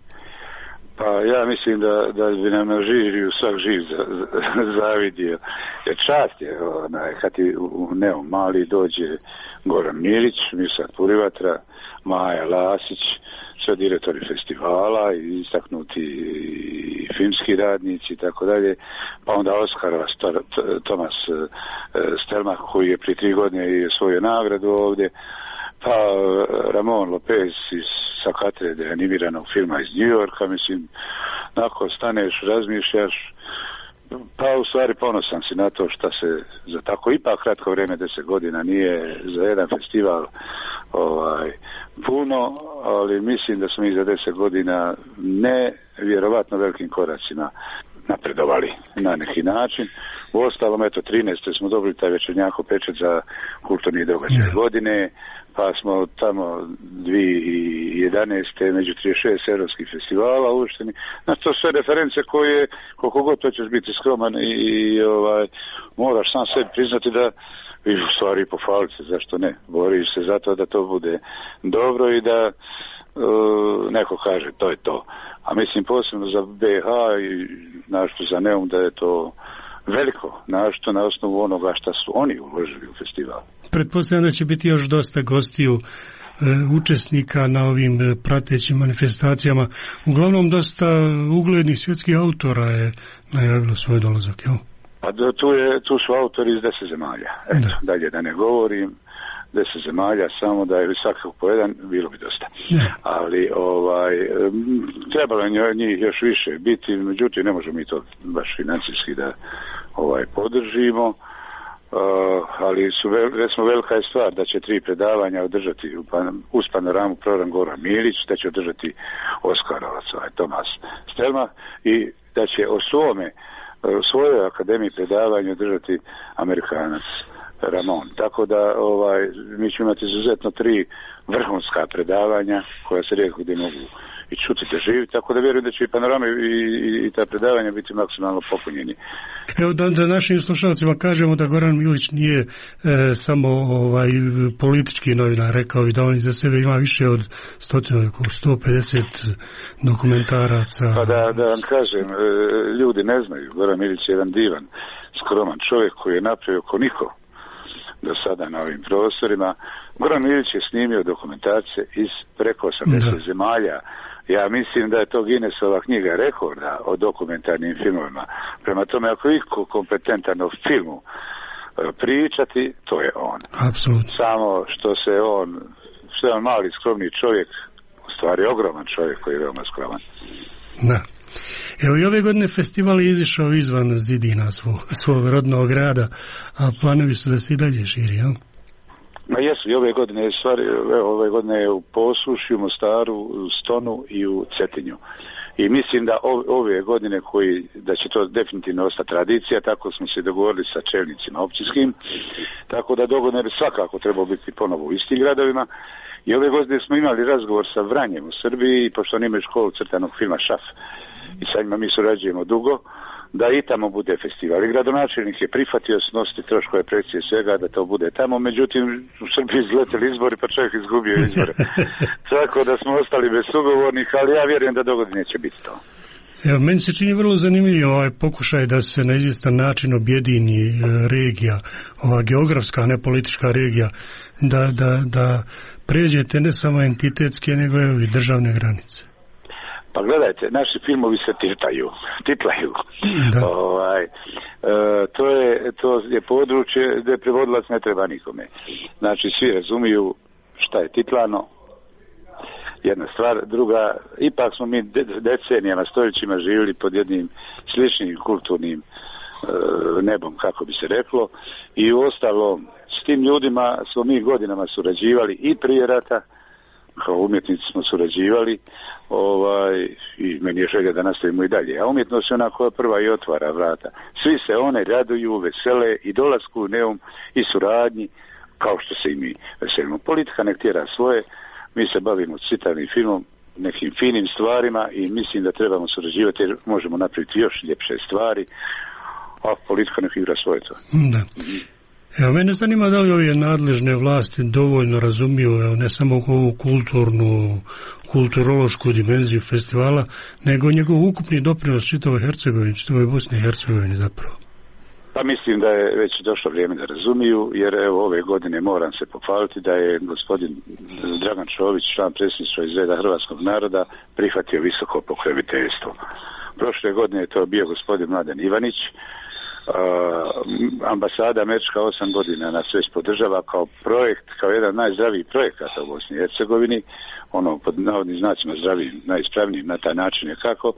Pa ja mislim da, da bi nam na žiriju svak živ za, za, zavidio. Jer čast je, onaj, kad ti u Neom Mali dođe Goran Milić, Mirsad Purivatra, Maja Lasić, sve direktori festivala i istaknuti i filmski radnici i tako dalje, pa onda Oskarova Tomas Stelmach koji je prije tri godine i svoju nagradu ovdje, pa Ramon Lopez iz, sa katrede animiranog filma iz New Yorka, mislim, nakon staneš, razmišljaš, pa u stvari ponosan si na to što se za tako ipak kratko vrijeme, deset godina, nije za jedan festival ovaj, puno, ali mislim da smo i za deset godina ne vjerovatno velikim koracima napredovali na neki način. U ostalom, eto, trinaeste smo dobili taj večernjako pečet za kulturni događaj yeah. godine, pa smo tamo dvije tisuće jedanaeste među trideset šest europskih festivala uvršteni. Znači, to sve reference koje, koliko god to ćeš biti skroman i, i ovaj, moraš sam sebi priznati da i u stvari pohvaliti se, zašto ne? Boriš se zato da to bude dobro i da uh, neko kaže to je to. A mislim posebno za B H i našto za Neum da je to veliko, našto na osnovu onoga što su oni uložili u festival. Pretpostavljam da će biti još dosta gostiju e, učesnika na ovim pratećim manifestacijama. Uglavnom dosta uglednih svjetskih autora je najavilo svoj dolazak, jel? Pa tu, je, tu su autori iz deset zemalja. Eto, da. Dalje da ne govorim, deset zemalja, samo da je svakako po jedan, bilo bi dosta. Da. Ali ovaj, trebalo je njih još više biti, međutim ne možemo mi to baš financijski da ovaj, podržimo. Uh, ali su vel, recimo velika je stvar da će tri predavanja održati uz panoramu program Goran Milić, da će održati Oskarovac, ovaj, Tomas Stelmach i da će o svome u svojoj akademiji predavanja održati Amerikanac Ramon. Tako da ovaj, mi ćemo imati izuzetno tri vrhunska predavanja koja se rijetko gdje mogu i čuti da živi, tako da vjerujem da će i panorame i, i, i ta predavanja biti maksimalno popunjeni. Evo da, da našim slušalcima kažemo da Goran Milić nije e, samo ovaj politički novinar, rekao i da on iza sebe ima više od stotinu, sto pedeset dokumentaraca. Pa da, da vam kažem, ljudi ne znaju, Goran Milić je jedan divan, skroman čovjek koji je napravio ko niko do sada na ovim prostorima. Goran Milić je snimio dokumentacije iz preko osamdeset zemalja. Ja mislim da je to Guinnessova knjiga rekorda o dokumentarnim filmovima. Prema tome, ako je iko kompetentan o filmu pričati, to je on. Apsolutno. Samo što se on, što je on mali, skromni čovjek, stvari ogroman čovjek koji je veoma skroman. Da. Evo i ove godine festival je izišao izvan zidina svog, svog rodnog grada, a planovi su da se i dalje širi, jel? Ma jesu, i ove godine, stvari, evo, ove godine je u Posušju, Mostaru, u Stonu i u Cetinju. I mislim da ove godine koji, da će to definitivno ostati tradicija, tako smo se dogovorili sa čelnicima općinskim, tako da dogodine bi svakako trebao biti ponovo u istim gradovima. I ove godine smo imali razgovor sa Vranjem u Srbiji, pošto oni imaju školu crtanog filma Šaf. I sa njima mi surađujemo dugo, da i tamo bude festival. I gradonačelnik je prihvatio snositi troškove projekcije svega da to bude tamo, međutim u Srbiji izleteli izbori pa čovjek izgubio izbore. Tako da smo ostali bez sugovornih, ali ja vjerujem da dogodine će biti to. Evo, meni se čini vrlo zanimljivo ovaj pokušaj da se na izvjestan način objedini regija, ova geografska, ne politička regija, da, da, da pređete ne samo entitetske, nego i državne granice. Pa gledajte, naši filmovi se titlaju, titlaju. Ovaj, e, to, je, to je područje gdje prevodilac ne treba nikome. Znači, svi razumiju šta je titlano, jedna stvar. Druga, ipak smo mi decenijama, stoljećima živjeli pod jednim sličnim kulturnim e, nebom, kako bi se reklo. I u ostalom, s tim ljudima smo mi godinama surađivali i prije rata, kao umjetnici smo surađivali, ovaj, i meni je želja da nastavimo i dalje. A umjetnost je ona koja prva i otvara vrata. Svi se one raduju, vesele i dolasku u Neum i suradnji, kao što se i mi veselimo. Politika nek tjera svoje, mi se bavimo citarnim filmom, nekim finim stvarima i mislim da trebamo surađivati jer možemo napraviti još ljepše stvari, a politika nek igra svoje to. Da. Evo, mene zanima da li ove nadležne vlasti dovoljno razumiju, evo, ne samo ovu kulturnu, kulturološku dimenziju festivala, nego njegov ukupni doprinos čitavoj Hercegovini, čitavoj Bosni i Hercegovini zapravo. Pa mislim da je već došlo vrijeme da razumiju, jer evo ove godine moram se pohvaliti da je gospodin Dragan Čović, član predsjedništva iz reda hrvatskog naroda, prihvatio visoko pokroviteljstvo. Prošle godine je to bio gospodin Mladen Ivanić. Uh, ambasada američka osam godina nas već podržava kao projekt, kao jedan najzdraviji projekata u Bosni i Hercegovini, ono pod navodnim znacima zdraviji, najispravniji na taj način je kako.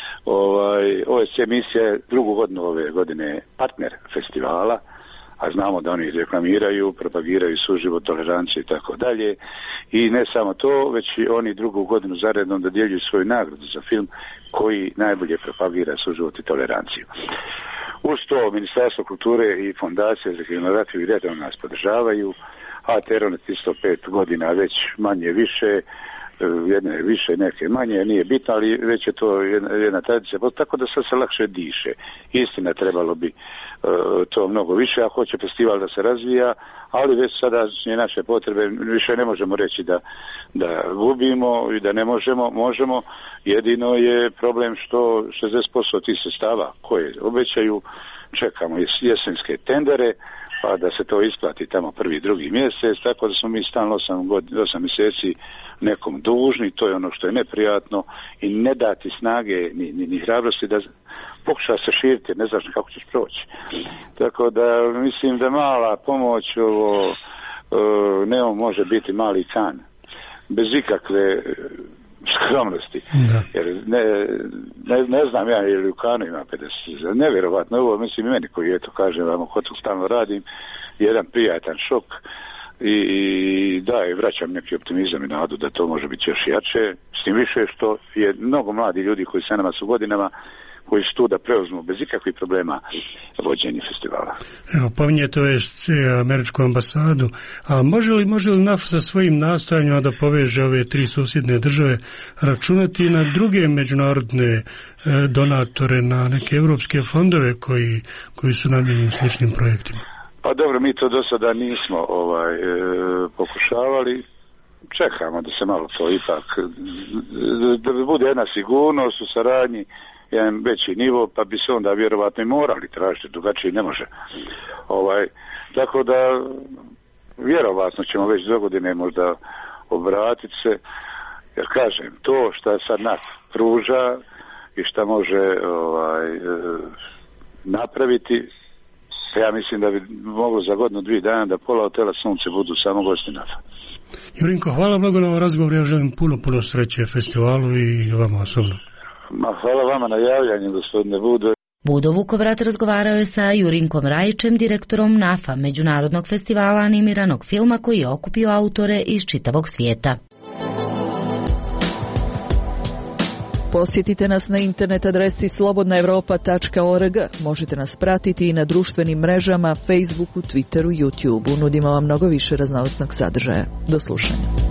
Ovaj, O S C misija je drugu godinu ove godine partner festivala, a znamo da oni reklamiraju, propagiraju suživot, toleranciju i tako dalje. I ne samo to, već i oni drugu godinu zaredno dodjeljuju svoju nagradu za film koji najbolje propagira suživot i toleranciju. Uz to Ministarstvo kulture i Fondacija za kinematografiju i redom nas podržavaju, a Teronet isto pet godina već manje više, jedne više, neke manje, nije bitno, ali već je to jedna, jedna tradicija, tako da sad se lakše diše. Istina, trebalo bi uh, to mnogo više, a hoće festival da se razvija, ali već sada naše potrebe više ne možemo reći da, da gubimo i da ne možemo, možemo, jedino je problem što šezdeset posto tih sredstava koje obećaju, čekamo jesenske tendere, pa da se to isplati tamo prvi, drugi mjesec, tako da smo mi stalno osam, godina, osam mjeseci nekom dužni, to je ono što je neprijatno i ne dati snage ni, ni, ni hrabrosti da pokuša se širiti, ne znaš kako ćeš proći. Tako da mislim da mala pomoć ovo uh, ne može biti mali kan, bez ikakve skromnosti. Da. Jer ne, ne, ne znam ja, jer u Kanu ima pedeset, nevjerovatno ovo, mislim i meni koji eto kažem vam hotel stalno radim, jedan prijatan šok i, i da, i vraćam neki optimizam i nadu da to može biti još jače, s tim više što je mnogo mladi ljudi koji sa nama su godinama, koji su tu da preuzmu bez ikakvih problema vođenje festivala. Evo, pominjete O S C, američku ambasadu, a može li, može li N A F sa svojim nastojanjima da poveže ove tri susjedne države računati na druge međunarodne e, donatore, na neke evropske fondove koji, koji su namijenjeni sličnim projektima? Pa dobro, mi to do sada nismo ovaj, e, pokušavali. Čekamo da se malo to ipak, da, da bude jedna sigurnost u saradnji, jedan veći nivo, pa bi se onda vjerovatno i morali tražiti, drugačije ne može. Ovaj, tako da vjerovatno ćemo već do godine možda obratiti se, jer kažem, to što sad nas pruža i što može ovaj, napraviti, ja mislim da bi moglo za godinu, dvije dana da pola hotela Sunce budu samo gosti N A F-a. Jurinko, hvala mnogo na ovom razgovoru, ja želim puno, puno sreće festivalu i vama osobno. Ma, hvala vama na javljanju, gospodine Budo. Budo Vukovrat razgovarao je sa Jurinkom Rajićem, direktorom nafa, Međunarodnog festivala animiranog filma koji je okupio autore iz čitavog svijeta. Posjetite nas na internet adresi slobodna evropa tačka org. Možete nas pratiti i na društvenim mrežama, Facebooku, Twitteru, YouTubeu. Nudimo vam mnogo više raznovrsnog sadržaja. Do slušanja.